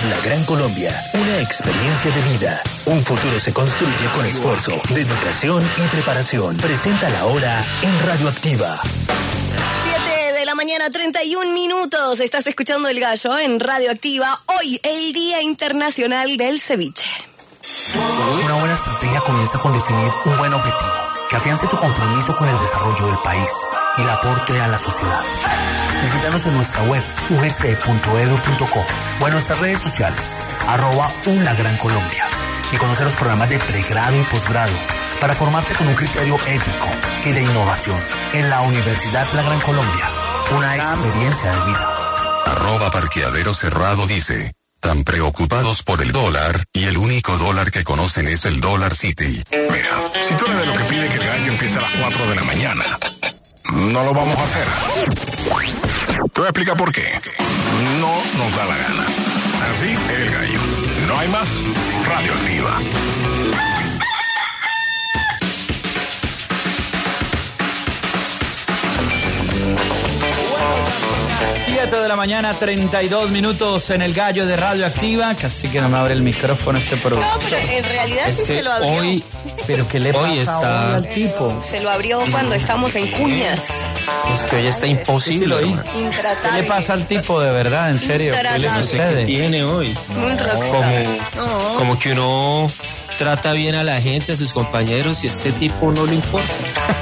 [SPEAKER 15] La Gran Colombia, una experiencia de vida. Un futuro se construye con esfuerzo, dedicación y preparación. Presenta la hora en Radioactiva.
[SPEAKER 12] siete de la mañana, treinta y un minutos. Estás escuchando El Gallo en Radioactiva. Hoy, el Día Internacional del Ceviche.
[SPEAKER 19] Una buena estrategia comienza con definir un buen objetivo que afiance tu compromiso con el desarrollo del país y el aporte a la sociedad. Visítanos en nuestra web u g c punto e d u punto co o en nuestras redes sociales, arroba una gran Colombia, y conocer los programas de pregrado y posgrado para formarte con un criterio ético y de innovación en la Universidad La Gran Colombia, una experiencia de vida.
[SPEAKER 9] Arroba Parqueadero Cerrado dice: tan preocupados por el dólar, y el único dólar que conocen es el Dollar City. Mira, si tú eres de lo que pide que el gallo empiece a las cuatro de la mañana, no lo vamos a hacer. Te voy a explicar por qué. No nos da la gana. Así, el gallo. No hay más. Radioactiva.
[SPEAKER 11] siete de la mañana, treinta y dos minutos en el Gallo de Radioactiva. Casi que no me abre el micrófono este producto.
[SPEAKER 12] No, pero en realidad sí se lo abrió.
[SPEAKER 13] Hoy,
[SPEAKER 11] pero ¿qué le
[SPEAKER 13] hoy
[SPEAKER 11] pasa
[SPEAKER 13] está,
[SPEAKER 11] hoy al tipo?
[SPEAKER 12] Se lo abrió cuando estamos en cuñas.
[SPEAKER 13] Es que hoy está imposible.
[SPEAKER 11] Sí, sí,
[SPEAKER 12] Intratable.
[SPEAKER 11] ¿Qué le pasa al tipo de verdad? En serio, ¿qué le
[SPEAKER 12] Intratable.
[SPEAKER 11] sucede?
[SPEAKER 13] ¿Qué tiene hoy?
[SPEAKER 12] Muy rockstar.
[SPEAKER 13] Como, como que uno trata bien a la gente, a sus compañeros, y a este tipo no le importa.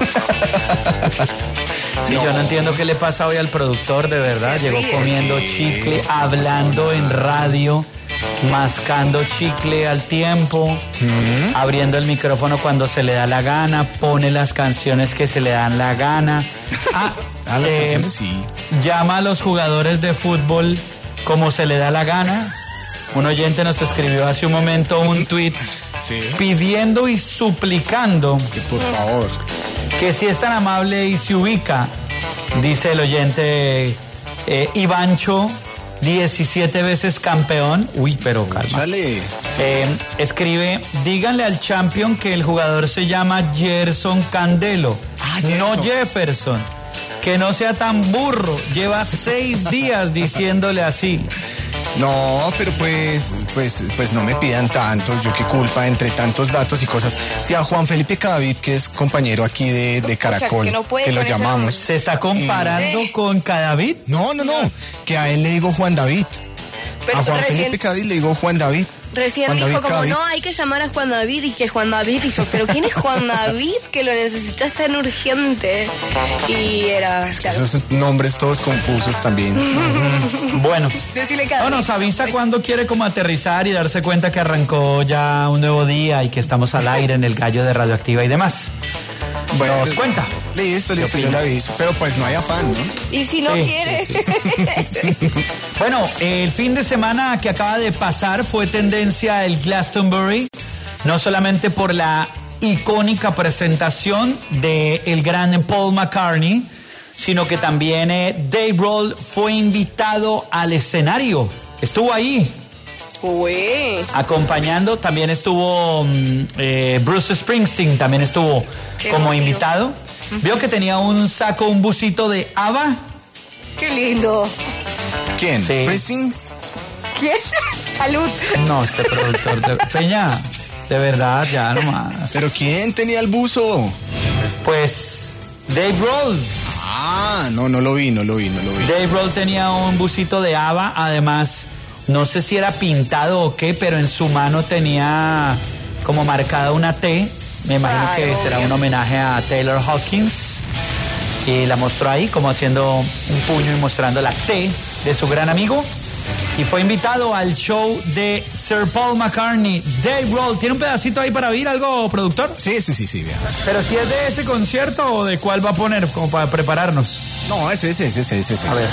[SPEAKER 11] Sí,
[SPEAKER 13] No.
[SPEAKER 11] yo no entiendo qué le pasa hoy al productor, de verdad.
[SPEAKER 12] Se
[SPEAKER 11] Llegó
[SPEAKER 12] ríe.
[SPEAKER 11] comiendo chicle, hablando en radio, mascando chicle al tiempo, abriendo el micrófono cuando se le da la gana, pone las canciones que se le dan la gana. Ah,
[SPEAKER 2] Ah, las
[SPEAKER 11] eh,
[SPEAKER 2] canciones sí.
[SPEAKER 11] llama a los jugadores de fútbol como se le da la gana. Un oyente nos escribió hace un momento un tuit
[SPEAKER 2] Sí.
[SPEAKER 11] pidiendo y suplicando
[SPEAKER 2] Que por favor.
[SPEAKER 11] que si es tan amable y se ubica, dice el oyente eh, Ivancho, diecisiete veces campeón. Uy, pero calma.
[SPEAKER 2] Sale.
[SPEAKER 11] Eh, escribe, díganle al champion que el jugador se llama Gerson Candelo,
[SPEAKER 2] Ah,
[SPEAKER 11] no
[SPEAKER 2] Gerson.
[SPEAKER 11] Jefferson. Que no sea tan burro, lleva seis días diciéndole así.
[SPEAKER 2] No, pero pues, pues, pues no me pidan tanto, yo qué culpa entre tantos datos y cosas. Si a Juan Felipe Cadavid, que es compañero aquí de, de Caracol,
[SPEAKER 12] que no puede
[SPEAKER 2] que lo
[SPEAKER 12] con ese
[SPEAKER 2] llamamos.
[SPEAKER 12] nombre.
[SPEAKER 11] ¿Se está comparando
[SPEAKER 12] Eh.
[SPEAKER 11] con Cadavid?
[SPEAKER 2] No, no, no, que a él le digo Juan David.
[SPEAKER 12] Pero
[SPEAKER 2] a Juan
[SPEAKER 12] recién-
[SPEAKER 2] Felipe Cadavid le digo Juan David.
[SPEAKER 12] Recién
[SPEAKER 2] Juan
[SPEAKER 12] dijo
[SPEAKER 2] David
[SPEAKER 12] como,
[SPEAKER 2] Cadavid.
[SPEAKER 12] no, hay que llamar a Juan David y que Juan David. Y yo, pero ¿quién es Juan David que lo necesitas tan urgente? Y era... claro.
[SPEAKER 2] Esos nombres todos confusos también.
[SPEAKER 11] Bueno,
[SPEAKER 12] Decirle cada
[SPEAKER 11] no, nos avisa cuando quiere como aterrizar y darse cuenta que arrancó ya un nuevo día y que estamos al aire en el Gallo de Radioactiva y demás.
[SPEAKER 2] Bueno,
[SPEAKER 11] Nos cuenta.
[SPEAKER 2] Listo, listo, yo le aviso. Pero pues no hay afán, ¿no?
[SPEAKER 12] Y si no
[SPEAKER 11] Sí,
[SPEAKER 12] quiere...
[SPEAKER 11] Bueno, el fin de semana que acaba de pasar fue tendencia el Glastonbury, no solamente por la icónica presentación del gran Paul McCartney, sino que también eh, Dave Grohl fue invitado al escenario. Estuvo ahí
[SPEAKER 12] Uy.
[SPEAKER 11] acompañando, también estuvo mm, eh, Bruce Springsteen, también estuvo
[SPEAKER 12] Qué
[SPEAKER 11] como
[SPEAKER 12] emotivo.
[SPEAKER 11] invitado. Vio que tenía un saco, un busito de ABBA.
[SPEAKER 12] Qué lindo.
[SPEAKER 2] ¿Quién?
[SPEAKER 11] Sí.
[SPEAKER 2] ¿Springsteen?
[SPEAKER 12] ¿Quién? Salud.
[SPEAKER 11] No, este productor de Peña, de verdad, ya nomás.
[SPEAKER 2] ¿Pero quién tenía el buzo?
[SPEAKER 11] Pues Dave Grohl.
[SPEAKER 2] Ah, no, no lo vi, no lo vi, no lo vi.
[SPEAKER 11] Dave Grohl tenía un busito de ABBA, además, no sé si era pintado o qué, pero en su mano tenía como marcada una T. Me imagino
[SPEAKER 12] Ay,
[SPEAKER 11] que
[SPEAKER 12] obvio.
[SPEAKER 11] será un homenaje a Taylor Hawkins. Y la mostró ahí como haciendo un puño y mostrando la T de su gran amigo. Y fue invitado al show de Sir Paul McCartney. Dave Grohl, ¿tiene un pedacito ahí para oír algo, productor?
[SPEAKER 2] Sí, sí, sí, sí, vea.
[SPEAKER 11] Pero si es de ese concierto o de cuál va a poner, como para prepararnos.
[SPEAKER 2] No, ese, ese, ese, ese, ese.
[SPEAKER 11] A ver.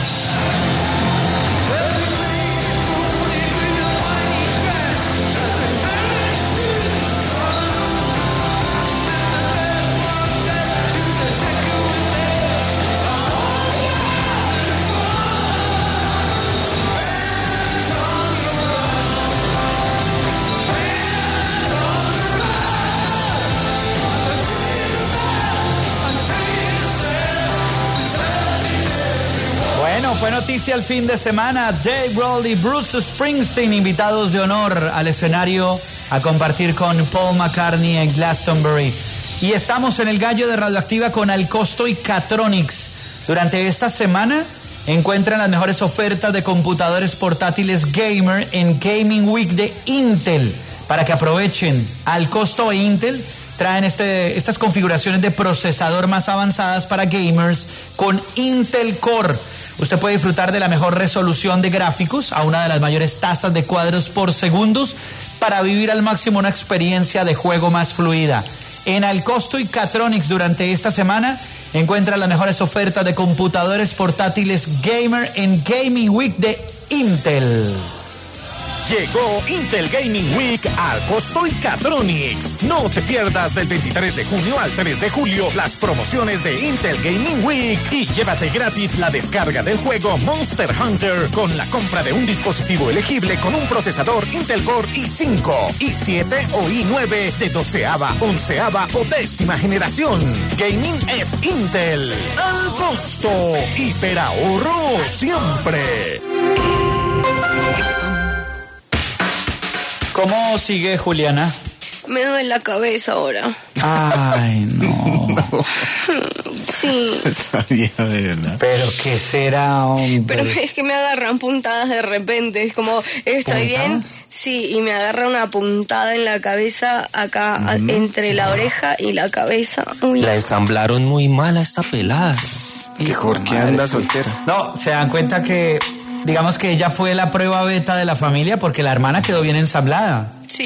[SPEAKER 11] Bueno, fue Fue noticia el fin de semana. Dave Grohl y Bruce Springsteen, invitados de honor al escenario a compartir con Paul McCartney en Glastonbury. Y estamos en el Gallo de Radioactiva con Alcosto y Catronics. Durante esta semana encuentran las mejores ofertas de computadores portátiles gamer en Gaming Week de Intel. Para que aprovechen. Alcosto e Intel traen este, estas configuraciones de procesador más avanzadas para gamers con Intel Core. Usted puede disfrutar de la mejor resolución de gráficos a una de las mayores tasas de cuadros por segundos para vivir al máximo una experiencia de juego más fluida. En Alcosto y Catronics durante esta semana encuentra las mejores ofertas de computadores portátiles gamer en Gaming Week de Intel.
[SPEAKER 3] Llegó Intel Gaming Week a Alcosto y Catronics. No te pierdas del veintitrés de junio al tres de julio las promociones de Intel Gaming Week y llévate gratis la descarga del juego Monster Hunter con la compra de un dispositivo elegible con un procesador Intel Core i cinco, i siete o i nueve de doceava, onceava o décima generación. Gaming es Intel. Alcosto, hiperahorro siempre.
[SPEAKER 11] ¿Cómo sigue Juliana?
[SPEAKER 12] Me duele la cabeza ahora.
[SPEAKER 11] Ay, no.
[SPEAKER 12] Sí.
[SPEAKER 2] Sabía, de verdad.
[SPEAKER 11] Pero ¿qué será, hombre?
[SPEAKER 12] Pero es que me agarran puntadas de repente. Es como, ¿estoy bien? Sí, y me agarra una puntada en la cabeza acá, mm. entre la oreja y la cabeza. Uy.
[SPEAKER 13] La ensamblaron muy mal a esta pelada.
[SPEAKER 2] ¿Y por qué anda soltera?
[SPEAKER 11] No, se dan cuenta que... Digamos que ella fue la prueba beta de la familia porque la hermana quedó bien ensamblada.
[SPEAKER 12] Sí.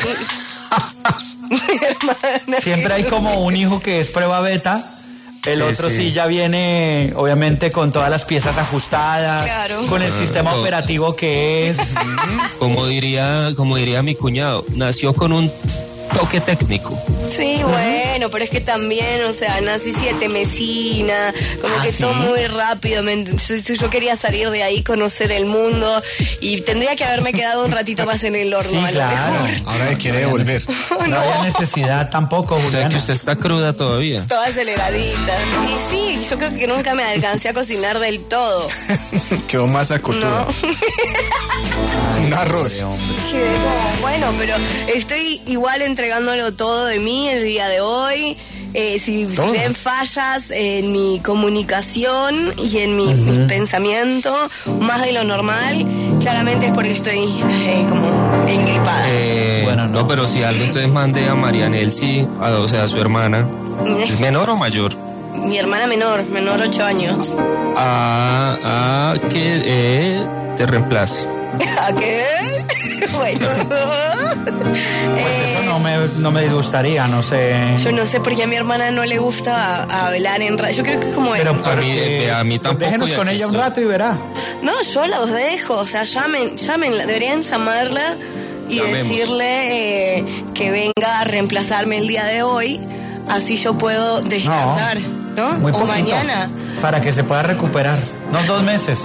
[SPEAKER 11] Siempre hay como un hijo que es prueba beta. El sí, otro sí. sí ya viene, obviamente, con todas las piezas ajustadas, claro. con el ah, sistema no. operativo que es.
[SPEAKER 13] Como diría, como diría mi cuñado, nació con un toque técnico.
[SPEAKER 12] Sí, bueno, pero es que también, o sea, nací siete mesina, como ah, que ¿sí? todo muy rápido. Me, yo, yo quería salir de ahí, conocer el mundo y tendría que haberme quedado un ratito más en el horno.
[SPEAKER 11] Sí,
[SPEAKER 12] a lo
[SPEAKER 11] claro.
[SPEAKER 12] mejor.
[SPEAKER 2] Ahora quiere volver.
[SPEAKER 11] No, no había necesidad tampoco, Juliana.
[SPEAKER 13] O sea, que usted está cruda todavía.
[SPEAKER 12] Toda aceleradita. Y sí, yo creo que nunca me alcancé a cocinar del todo.
[SPEAKER 2] Quedó más acostuda.
[SPEAKER 12] No.
[SPEAKER 2] Un arroz.
[SPEAKER 12] Quedé como, bueno, pero estoy igual entregándolo todo de mí el día de hoy. Eh, si, si ven fallas en mi comunicación y en mi, uh-huh. mi pensamiento, más de lo normal, claramente es porque estoy eh, como engripada.
[SPEAKER 13] Eh, bueno, no. no, pero si algo entonces mande a María Nelsi, a, o sea, a su hermana. ¿Es menor o mayor?
[SPEAKER 12] Mi hermana menor, menor ocho años.
[SPEAKER 13] Ah, ah, que eh, te reemplace.
[SPEAKER 12] ¿A qué? Bueno.
[SPEAKER 11] Pues eso no me, no me gustaría, no sé.
[SPEAKER 12] Yo no sé por qué a mi hermana no le gusta hablar en radio. Yo creo que es como...
[SPEAKER 11] Pero
[SPEAKER 12] el...
[SPEAKER 11] a mí,
[SPEAKER 13] eh, a mí tampoco.
[SPEAKER 11] Déjenos con ella un rato y verá.
[SPEAKER 12] No, yo los dejo. O sea, llamen, llámenla. Deberían llamarla y Llamemos. decirle eh, que venga a reemplazarme el día de hoy. Así yo puedo descansar, ¿no?
[SPEAKER 11] ¿no? Muy
[SPEAKER 12] o
[SPEAKER 11] poquito,
[SPEAKER 12] mañana.
[SPEAKER 11] Para que se pueda recuperar. No dos meses.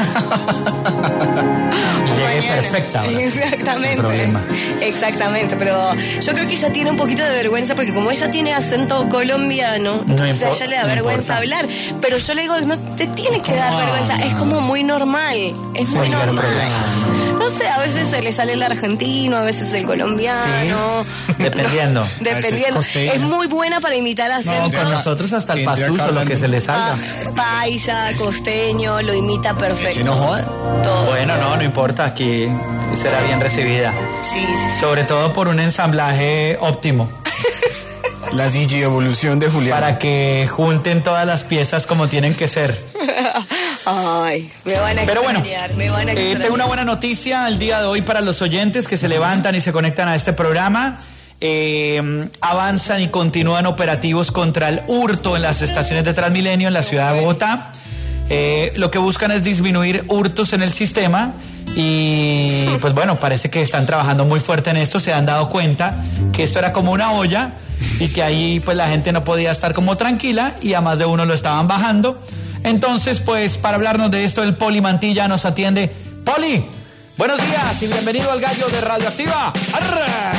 [SPEAKER 11] Llegué perfecta ahora.
[SPEAKER 12] Exactamente.
[SPEAKER 11] Sin problema.
[SPEAKER 12] Exactamente, pero yo creo que ella tiene un poquito de vergüenza porque como ella tiene acento colombiano,
[SPEAKER 11] no
[SPEAKER 12] entonces a ella le da no vergüenza importa. hablar. Pero yo le digo, no te tiene que dar vergüenza, no. es como muy normal. Es muy sí, normal. No sé, a veces se le sale el argentino, a veces el colombiano.
[SPEAKER 11] Sí. Dependiendo.
[SPEAKER 12] No, dependiendo. Es muy buena para imitar acentos.
[SPEAKER 11] No, con nosotros hasta el pastuso, lo que se le salga.
[SPEAKER 12] Ah, paisa, costeño, lo imita perfecto.
[SPEAKER 2] No joda.
[SPEAKER 12] Todo.
[SPEAKER 11] Bueno, no, no importa, aquí será bien recibida.
[SPEAKER 12] Sí, sí, sí.
[SPEAKER 11] Sobre todo por un ensamblaje óptimo.
[SPEAKER 2] La D J evolución de Julián.
[SPEAKER 11] Para que junten todas las piezas como tienen que ser.
[SPEAKER 12] Ay, me van a
[SPEAKER 11] Pero bueno,
[SPEAKER 12] extrañar, me van a extrañar.
[SPEAKER 11] Eh, tengo una buena noticia el día de hoy para los oyentes que se levantan y se conectan a este programa. Eh, avanzan y continúan operativos contra el hurto en las estaciones de Transmilenio en la ciudad de Bogotá. Eh, lo que buscan es disminuir hurtos en el sistema y pues bueno, parece que están trabajando muy fuerte en esto. Se han dado cuenta que esto era como una olla y que ahí pues la gente no podía estar como tranquila y a más de uno lo estaban bajando. Entonces pues para hablarnos de esto el Poli Mantilla nos atiende. Poli, buenos días y bienvenido al Gallo de Radioactiva. ¡Arra!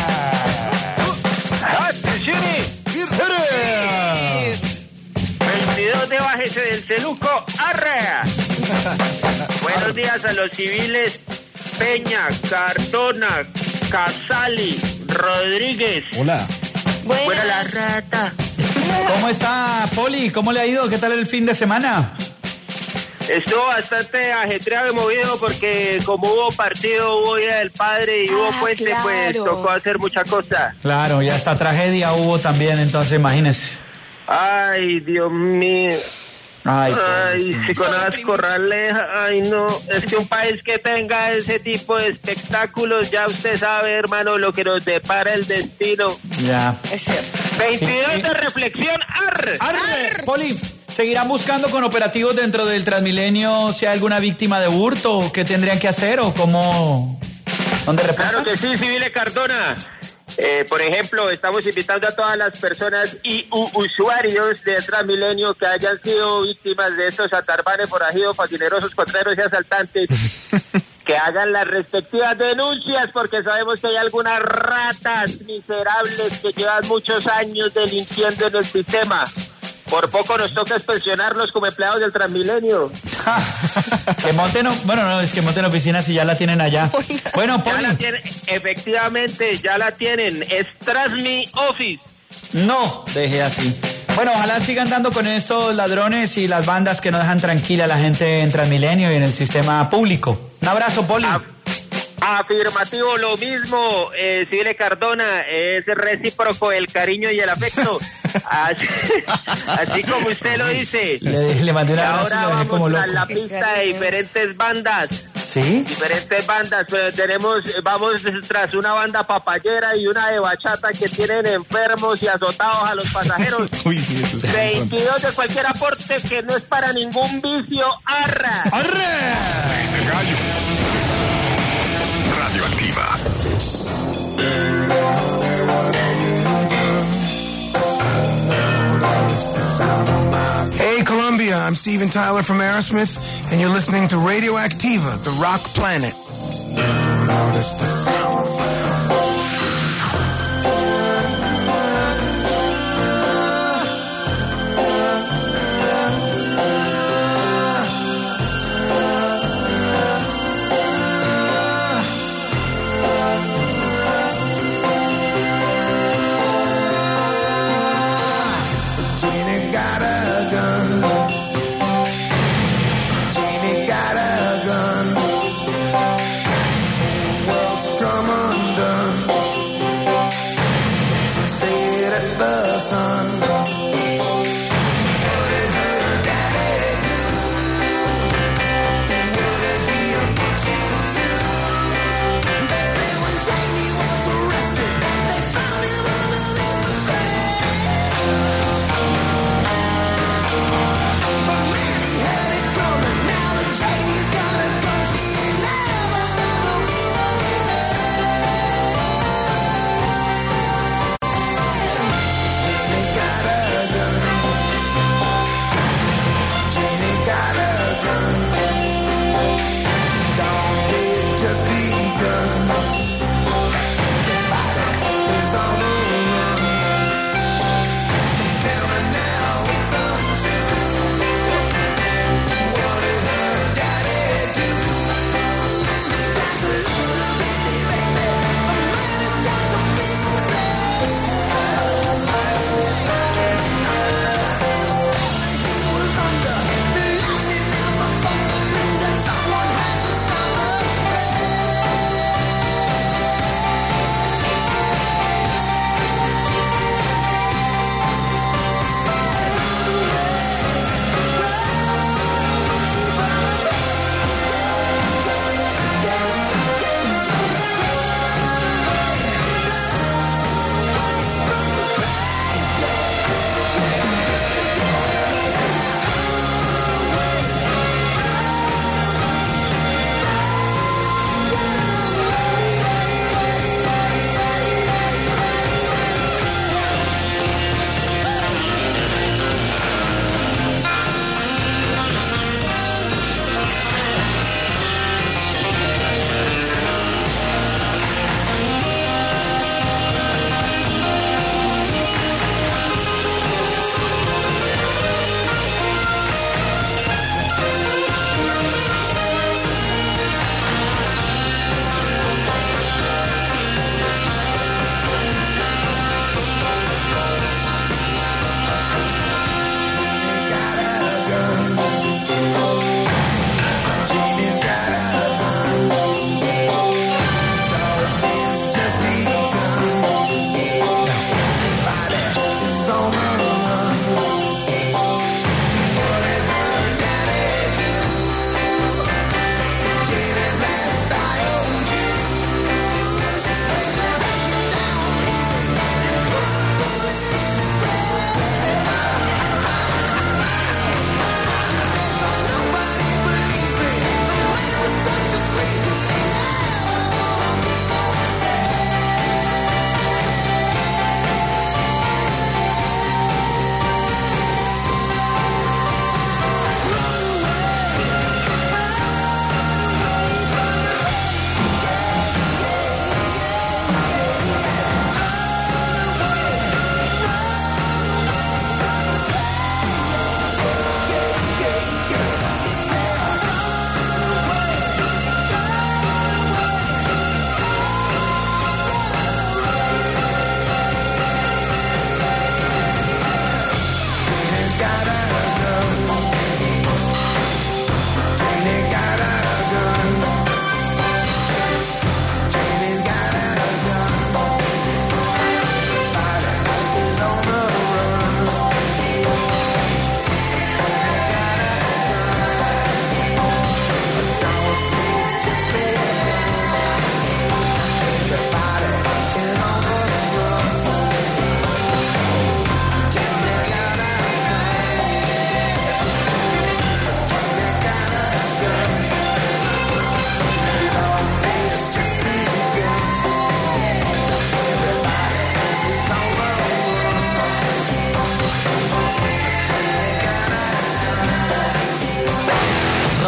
[SPEAKER 20] veintidós de bájese del celuco, arre. Bueno, buenos días a los civiles Peña, Cardona, Casali, Rodríguez.
[SPEAKER 11] Hola.
[SPEAKER 20] Buena la rata.
[SPEAKER 11] ¿Cómo está, Poli? ¿Cómo le ha ido? ¿Qué tal el fin de semana?
[SPEAKER 20] Estuvo bastante ajetreado y movido porque como hubo partido, hubo Día del Padre y hubo
[SPEAKER 12] Ah,
[SPEAKER 20] puente,
[SPEAKER 12] claro.
[SPEAKER 20] pues tocó hacer mucha cosa.
[SPEAKER 11] Claro, ya esta tragedia hubo también, entonces imagínese.
[SPEAKER 20] Ay, Dios mío.
[SPEAKER 11] Ay,
[SPEAKER 20] Ay, si con las corralejas, ay no, es que un país que tenga ese tipo de espectáculos, ya usted sabe, hermano, lo que nos depara el destino.
[SPEAKER 11] Ya.
[SPEAKER 12] Es cierto.
[SPEAKER 20] veintidós
[SPEAKER 11] Sí.
[SPEAKER 20] de reflexión, arre.
[SPEAKER 11] Arre, Poli, ¿seguirán buscando con operativos dentro del Transmilenio si hay alguna víctima de hurto o qué tendrían que hacer o cómo? ¿Dónde reportan?
[SPEAKER 20] Claro que sí, Civile Cardona. Eh, por ejemplo, estamos invitando a todas las personas y u- usuarios de Transmilenio que hayan sido víctimas de estos atarbanes forajidos, patinerosos, contrarios y asaltantes, que hagan las respectivas denuncias, porque sabemos que hay algunas ratas miserables que llevan muchos años delinquiendo en el sistema. Por poco nos toca expensionarlos como empleados del Transmilenio.
[SPEAKER 11] Que monten, o- bueno, no, es que monten oficinas si ya la tienen allá. Bueno,
[SPEAKER 20] Ya
[SPEAKER 11] Poli.
[SPEAKER 20] la tienen, efectivamente, ya la tienen. Es Transmi Office.
[SPEAKER 11] No, deje así. Bueno, ojalá sigan dando con esos ladrones y las bandas que no dejan tranquila a la gente en Transmilenio y en el sistema público. Un abrazo, Poli.
[SPEAKER 20] Afirmativo, lo mismo, eh, Civile Cardona, es recíproco el cariño y el afecto. Así, así como usted lo dice.
[SPEAKER 11] Le, le mandé un
[SPEAKER 20] Y
[SPEAKER 11] abrazo y
[SPEAKER 20] ahora
[SPEAKER 11] lo dejé como
[SPEAKER 20] vamos
[SPEAKER 11] loco.
[SPEAKER 20] a la pista de diferentes bandas.
[SPEAKER 11] ¿Sí?
[SPEAKER 20] Diferentes bandas, pero tenemos, vamos tras una banda papayera y una de bachata que tienen enfermos y azotados a los pasajeros.
[SPEAKER 2] Uy, sí, eso es
[SPEAKER 20] veintidós de cualquier aporte que no es para ningún vicio. ¡Arra!
[SPEAKER 9] Ese gallo. Radioactiva.
[SPEAKER 17] Hey, Colombia, I'm Steven Tyler from Aerosmith, and you're listening to Radioactiva, the rock planet. Jenny got a gun. Jenny got a gun. The world's come undone.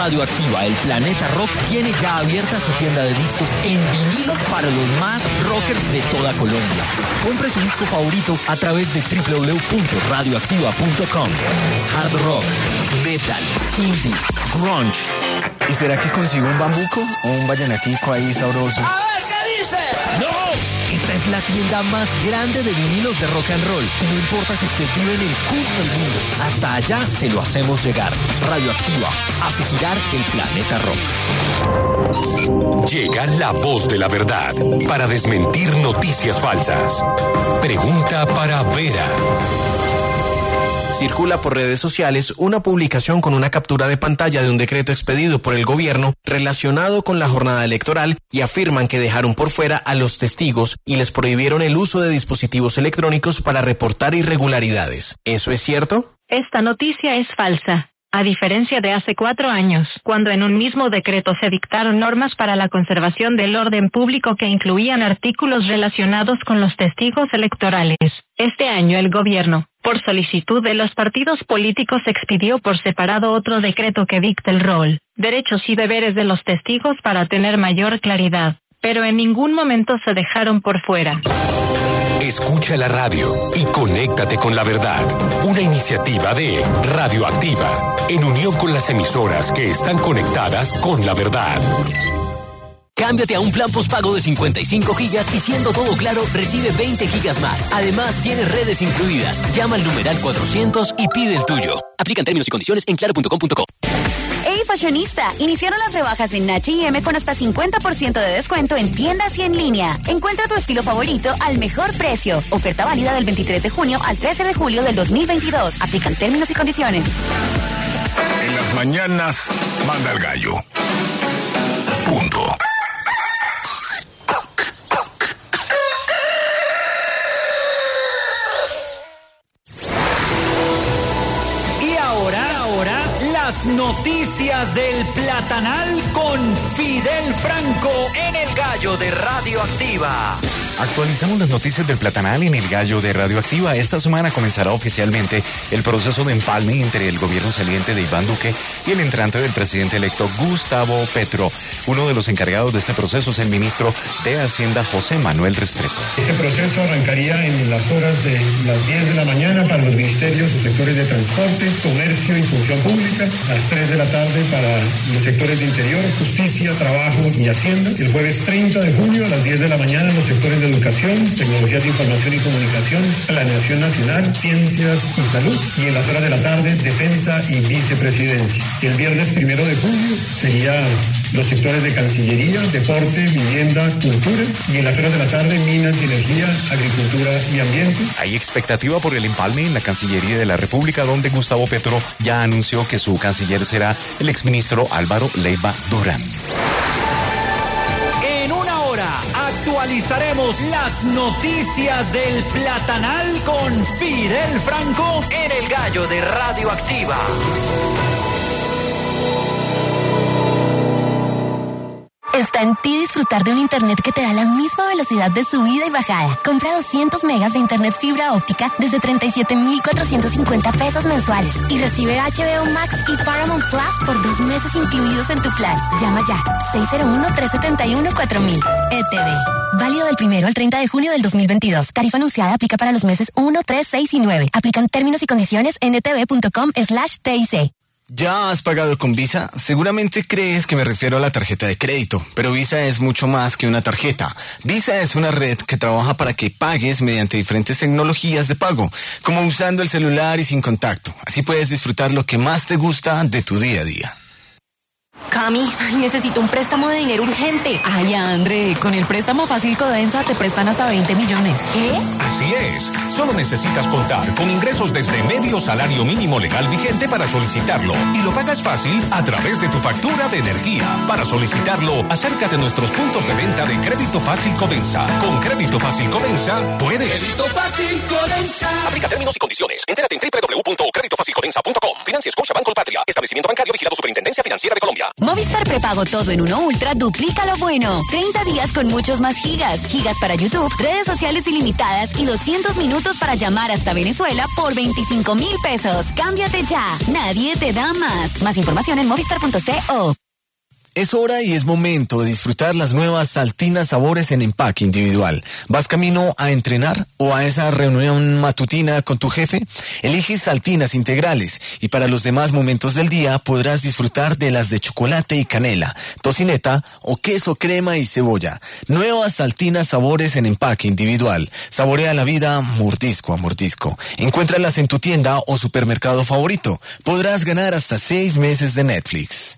[SPEAKER 21] Radioactiva, el Planeta Rock, tiene ya abierta su tienda de discos en vinilo para los más rockers de toda Colombia. Compre su disco favorito a través de doble u doble u doble u punto radioactiva punto com. Hard rock, metal, indie, grunge.
[SPEAKER 2] ¿Y será que consigo un bambuco o un vallenatico ahí sabroso?
[SPEAKER 21] A ver, ¿qué dice? ¡No! Esta es la tienda más grande de vinilos de rock and roll. No importa si usted vive en el culo del mundo. Hasta allá se lo hacemos llegar. Radioactiva hace girar el planeta rock.
[SPEAKER 22] Llega la voz de la verdad para desmentir noticias falsas. Pregunta para Vera.
[SPEAKER 23] Circula por redes sociales una publicación con una captura de pantalla de un decreto expedido por el gobierno relacionado con la jornada electoral y afirman que dejaron por fuera a los testigos y les prohibieron el uso de dispositivos electrónicos para reportar irregularidades. ¿Eso es cierto?
[SPEAKER 24] Esta noticia es falsa. A diferencia de hace cuatro años, cuando en un mismo decreto se dictaron normas para la conservación del orden público que incluían artículos relacionados con los testigos electorales. Este año el gobierno, por solicitud de los partidos políticos, expidió por separado otro decreto que dicta el rol, derechos y deberes de los testigos para tener mayor claridad, pero en ningún momento se dejaron por fuera.
[SPEAKER 22] Escucha la radio y conéctate con la verdad. Una iniciativa de Radioactiva, en unión con las emisoras que están conectadas con la verdad.
[SPEAKER 21] Cámbiate a un plan postpago de cincuenta y cinco gigas y siendo todo claro, recibe veinte gigas más. Además, tiene redes incluidas. Llama al numeral cuatrocientos y pide el tuyo. Aplican términos y condiciones en claro punto com punto co.
[SPEAKER 1] ¡Hey, fashionista! Iniciaron las rebajas en H y M con hasta cincuenta por ciento de descuento en tiendas y en línea. Encuentra tu estilo favorito al mejor precio. Oferta válida del veintitrés de junio al trece de julio del dos mil veintidós. Aplican términos y condiciones.
[SPEAKER 9] En las mañanas, manda el gallo. Punto.
[SPEAKER 21] Las noticias del Platanal con Fidel Franco en el Gallo de Radioactiva.
[SPEAKER 25] Actualizamos las noticias del Platanal en el Gallo de Radioactiva. Esta semana comenzará oficialmente el proceso de empalme entre el gobierno saliente de Iván Duque y el entrante del presidente electo Gustavo Petro. Uno de los encargados de este proceso es el ministro de Hacienda, José Manuel Restrepo.
[SPEAKER 26] Este proceso arrancaría en las horas de las diez de la mañana para los ministerios y sectores de transporte, comercio y función pública, a las tres de la tarde para los sectores de interior, justicia, trabajo y hacienda. El jueves treinta de junio a las diez de la mañana los sectores de educación, tecnologías de información y comunicación, planeación nacional, ciencias y salud. Y en las horas de la tarde, defensa y vicepresidencia. Y el viernes primero de julio sería los sectores de Cancillería, Deporte, Vivienda, Cultura. Y en las horas de la tarde, Minas y Energía, Agricultura y Ambiente.
[SPEAKER 25] Hay expectativa por el empalme en la Cancillería de la República, donde Gustavo Petro ya anunció que su canciller será el exministro Álvaro Leiva Durán.
[SPEAKER 21] En una hora actualizaremos las noticias del Platanal con Fidel Franco en el Gallo de Radioactiva.
[SPEAKER 4] Está en ti disfrutar de un internet que te da la misma velocidad de subida y bajada. Compra doscientos megas de internet fibra óptica desde treinta y siete mil cuatrocientos cincuenta pesos mensuales y recibe H B O Max y Paramount Plus por dos meses incluidos en tu plan. Llama ya seis cero uno, tres siete uno, cuatro mil. E T V. Válido del primero al treinta de junio del dos mil veintidós. Tarifa anunciada aplica para los meses uno, tres, seis y nueve. Aplican términos y condiciones en etv.com slash TIC.
[SPEAKER 2] ¿Ya has pagado con Visa? Seguramente crees que me refiero a la tarjeta de crédito, pero Visa es mucho más que una tarjeta. Visa es una red que trabaja para que pagues mediante diferentes tecnologías de pago, como usando el celular y sin contacto. Así puedes disfrutar lo que más te gusta de tu día a día.
[SPEAKER 1] Cami, ay, necesito un préstamo de dinero urgente. Ay, André, con el préstamo fácil Codensa te prestan hasta veinte millones. ¿Qué?
[SPEAKER 22] Así es. Solo necesitas contar con ingresos desde medio salario mínimo legal vigente para solicitarlo. Y lo pagas fácil a través de tu factura de energía. Para solicitarlo, acércate a nuestros puntos de venta de Crédito Fácil Codensa. Con Crédito Fácil Codensa, puedes.
[SPEAKER 10] Crédito Fácil Codensa.
[SPEAKER 22] Aplica términos y condiciones. Entérate en doble u doble u doble u punto crédito fácil codensa punto com. Financia Scotiabank Colpatria. Establecimiento bancario vigilado Superintendencia Financiera de Colombia.
[SPEAKER 1] Movistar prepago todo en uno Ultra duplica lo bueno. treinta días con muchos más gigas. Gigas para YouTube, redes sociales ilimitadas y doscientos minutos para llamar hasta Venezuela por veinticinco mil pesos. Cámbiate ya. Nadie te da más. Más información en movistar punto co.
[SPEAKER 2] Es hora y es momento de disfrutar las nuevas Saltinas Sabores en empaque individual. ¿Vas camino a entrenar o a esa reunión matutina con tu jefe? Elige Saltinas integrales y para los demás momentos del día podrás disfrutar de las de chocolate y canela, tocineta o queso, crema y cebolla. Nuevas Saltinas Sabores en empaque individual. Saborea la vida mordisco a mordisco. Encuéntralas en tu tienda o supermercado favorito. Podrás ganar hasta seis meses de Netflix.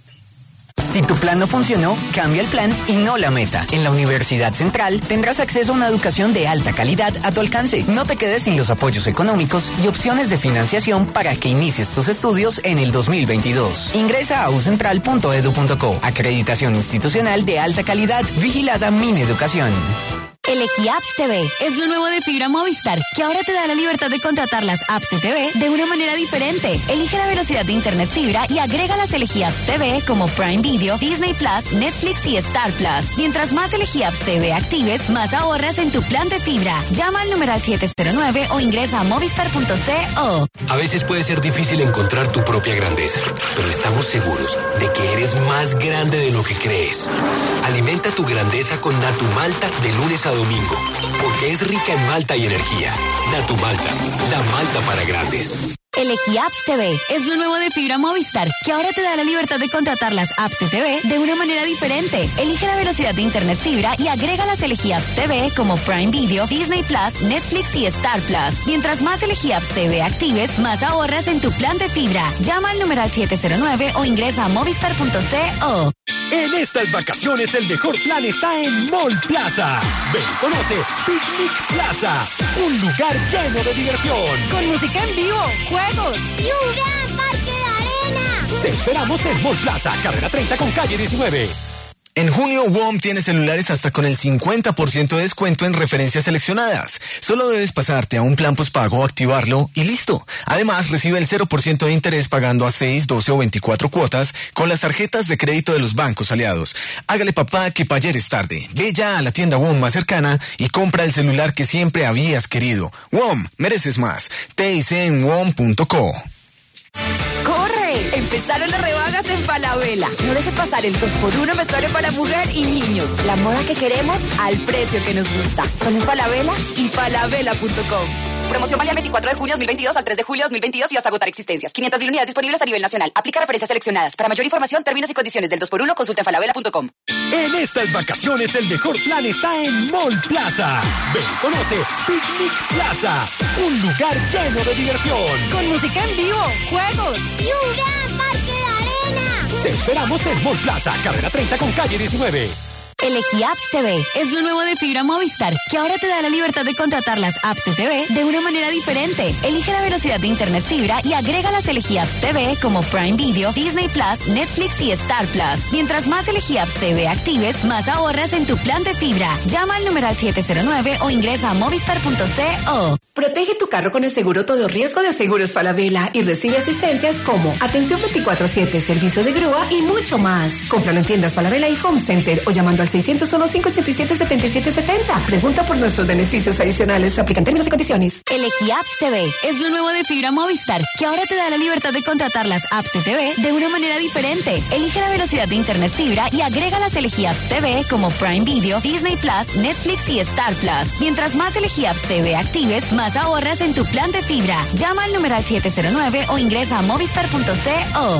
[SPEAKER 5] Si tu plan no funcionó, cambia el plan y no la meta. En la Universidad Central tendrás acceso a una educación de alta calidad a tu alcance. No te quedes sin los apoyos económicos y opciones de financiación para que inicies tus estudios en el dos mil veintidós. Ingresa a u central punto edu punto co. Acreditación institucional de alta calidad, vigilada Mineducación.
[SPEAKER 1] Elegí Apps T V. Es lo nuevo de fibra Movistar, que ahora te da la libertad de contratar las apps de T V de una manera diferente. Elige la velocidad de internet fibra y agrega las Elegí Apps T V como Prime Video, Disney Plus, Netflix y Star Plus. Mientras más Elegí Apps T V actives, más ahorras en tu plan de fibra. Llama al numeral siete cero nueve o ingresa a movistar punto co.
[SPEAKER 6] A veces puede ser difícil encontrar tu propia grandeza, pero estamos seguros de que eres más grande de lo que crees. Alimenta tu grandeza con Natu Malta de lunes a domingo, porque es rica en malta y energía. Natu Malta, la malta para grandes.
[SPEAKER 1] Elegí Apps T V. Es lo nuevo de fibra Movistar, que ahora te da la libertad de contratar las apps de T V de una manera diferente. Elige la velocidad de internet fibra y agrega las Elegí Apps T V como Prime Video, Disney Plus, Netflix y Star Plus. Mientras más Elegí Apps T V actives, más ahorras en tu plan de fibra. Llama al numeral siete cero nueve o ingresa a movistar punto co.
[SPEAKER 3] En estas vacaciones el mejor plan está en Mall Plaza. Ven, conoce Picnic Plaza, un lugar lleno de diversión.
[SPEAKER 1] Con música en vivo, juegos
[SPEAKER 10] y un gran parque de arena.
[SPEAKER 3] Te esperamos en Mall Plaza, carrera treinta con calle diecinueve.
[SPEAKER 2] En junio, W O M tiene celulares hasta con el cincuenta por ciento de descuento en referencias seleccionadas. Solo debes pasarte a un plan postpago, activarlo y listo. Además, recibe el cero por ciento de interés pagando a seis, doce o veinticuatro cuotas con las tarjetas de crédito de los bancos aliados. Hágale papá que pa' ayer es tarde. Ve ya a la tienda W O M más cercana y compra el celular que siempre habías querido. W O M, mereces más. T I C en W O M punto co.
[SPEAKER 1] ¡Corre! Empezaron las rebajas en Falabella. No dejes pasar el dos por uno vestuario para mujer y niños. La moda que queremos al precio que nos gusta. Solo en Falabella y falabella punto com. Promoción válida del veinticuatro de junio de dos mil veintidós al tres de julio de dos mil veintidós y hasta agotar existencias. quinientas mil unidades disponibles a nivel nacional. Aplica referencias seleccionadas. Para mayor información, términos y condiciones del dos por uno, consulta en falabella punto com.
[SPEAKER 3] En estas vacaciones el mejor plan está en Mall Plaza. Ven, conoce Picnic Plaza, un lugar lleno de diversión.
[SPEAKER 1] Con música en vivo, juegos
[SPEAKER 10] y un gran parque de arena.
[SPEAKER 3] Te esperamos en Mall Plaza, carrera treinta con calle diecinueve.
[SPEAKER 1] Elegí Apps T V. Es lo nuevo de fibra Movistar, que ahora te da la libertad de contratar las apps de T V de una manera diferente. Elige la velocidad de internet fibra y agrega las Elegí Apps T V como Prime Video, Disney Plus, Netflix y Star Plus. Mientras más Elegí Apps T V actives, más ahorras en tu plan de fibra. Llama al numeral siete cero nueve o ingresa a movistar punto co.
[SPEAKER 7] Protege tu carro con el seguro todo riesgo de Seguros Falabella y recibe asistencias como atención veinticuatro siete, servicio de grúa y mucho más. Cómpralo en tiendas Falabella y Home Center o llamando al seiscientos uno, cinco ochenta y siete, setenta y siete setenta. Pregunta por nuestros beneficios adicionales. Aplican términos y condiciones.
[SPEAKER 1] Elegí Apps T V. Es lo nuevo de fibra Movistar, que ahora te da la libertad de contratar las apps de T V de una manera diferente. Elige la velocidad de internet fibra y agrega las Elegí Apps T V como Prime Video, Disney Plus, Netflix y Star Plus. Mientras más Elegí Apps T V actives, más ahorras en tu plan de fibra. Llama al numeral siete cero nueve o ingresa a movistar punto co.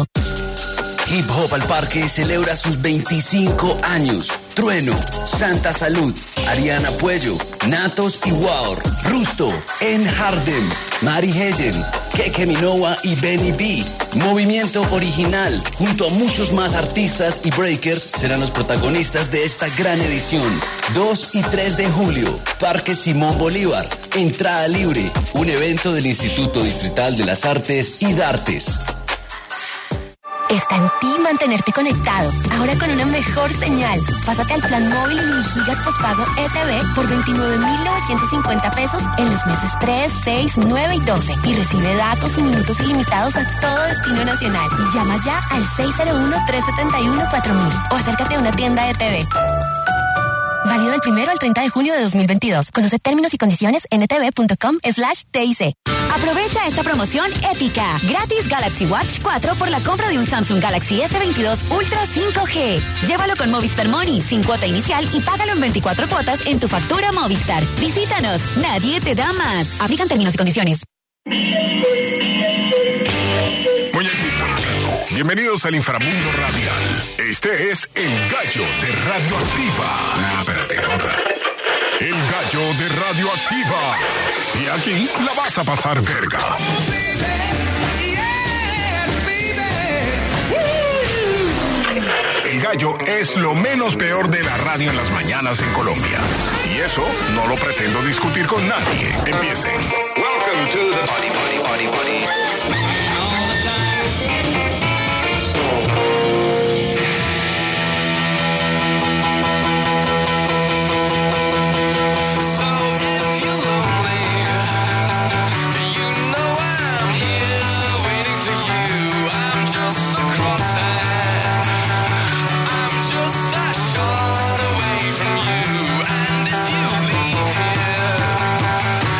[SPEAKER 8] Hip Hop al Parque celebra sus veinticinco años. Trueno, Santa Salud, Ariana Puello, Natos y Waur, Rusto, En Harden, Mari Hegen, Keke Minowa y Benny B. Movimiento Original, junto a muchos más artistas y breakers, serán los protagonistas de esta gran edición. dos y tres de julio, Parque Simón Bolívar, entrada libre, un evento del Instituto Distrital de las Artes y Dartes.
[SPEAKER 4] Está en ti mantenerte conectado, ahora con una mejor señal. Pásate al plan móvil y gigas postpago E T V por veintinueve mil novecientos cincuenta pesos en los meses tres, seis, nueve y doce. Y recibe datos y minutos ilimitados a todo destino nacional. Llama ya al seis cero uno, tres siete uno, cuatro mil o acércate a una tienda E T V. Válido del primero al treinta de junio de dos mil veintidós. Conoce términos y condiciones en etv.com slash TIC.
[SPEAKER 1] Aprovecha esta promoción épica. Gratis Galaxy Watch cuatro por la compra de un Samsung Galaxy S veintidós Ultra cinco G. Llévalo con Movistar Money sin cuota inicial y págalo en veinticuatro cuotas en tu factura Movistar. Visítanos. Nadie te da más. Aplican términos y condiciones.
[SPEAKER 9] Bienvenidos al inframundo radial. Este es El Gallo de Radioactiva. Ah, espérate, otra. El Gallo de Radioactiva. Y aquí la vas a pasar verga. El Gallo es lo menos peor de la radio en las mañanas en Colombia. Y eso no lo pretendo discutir con nadie. Empiecen.
[SPEAKER 13] Welcome to the Body Body Body Body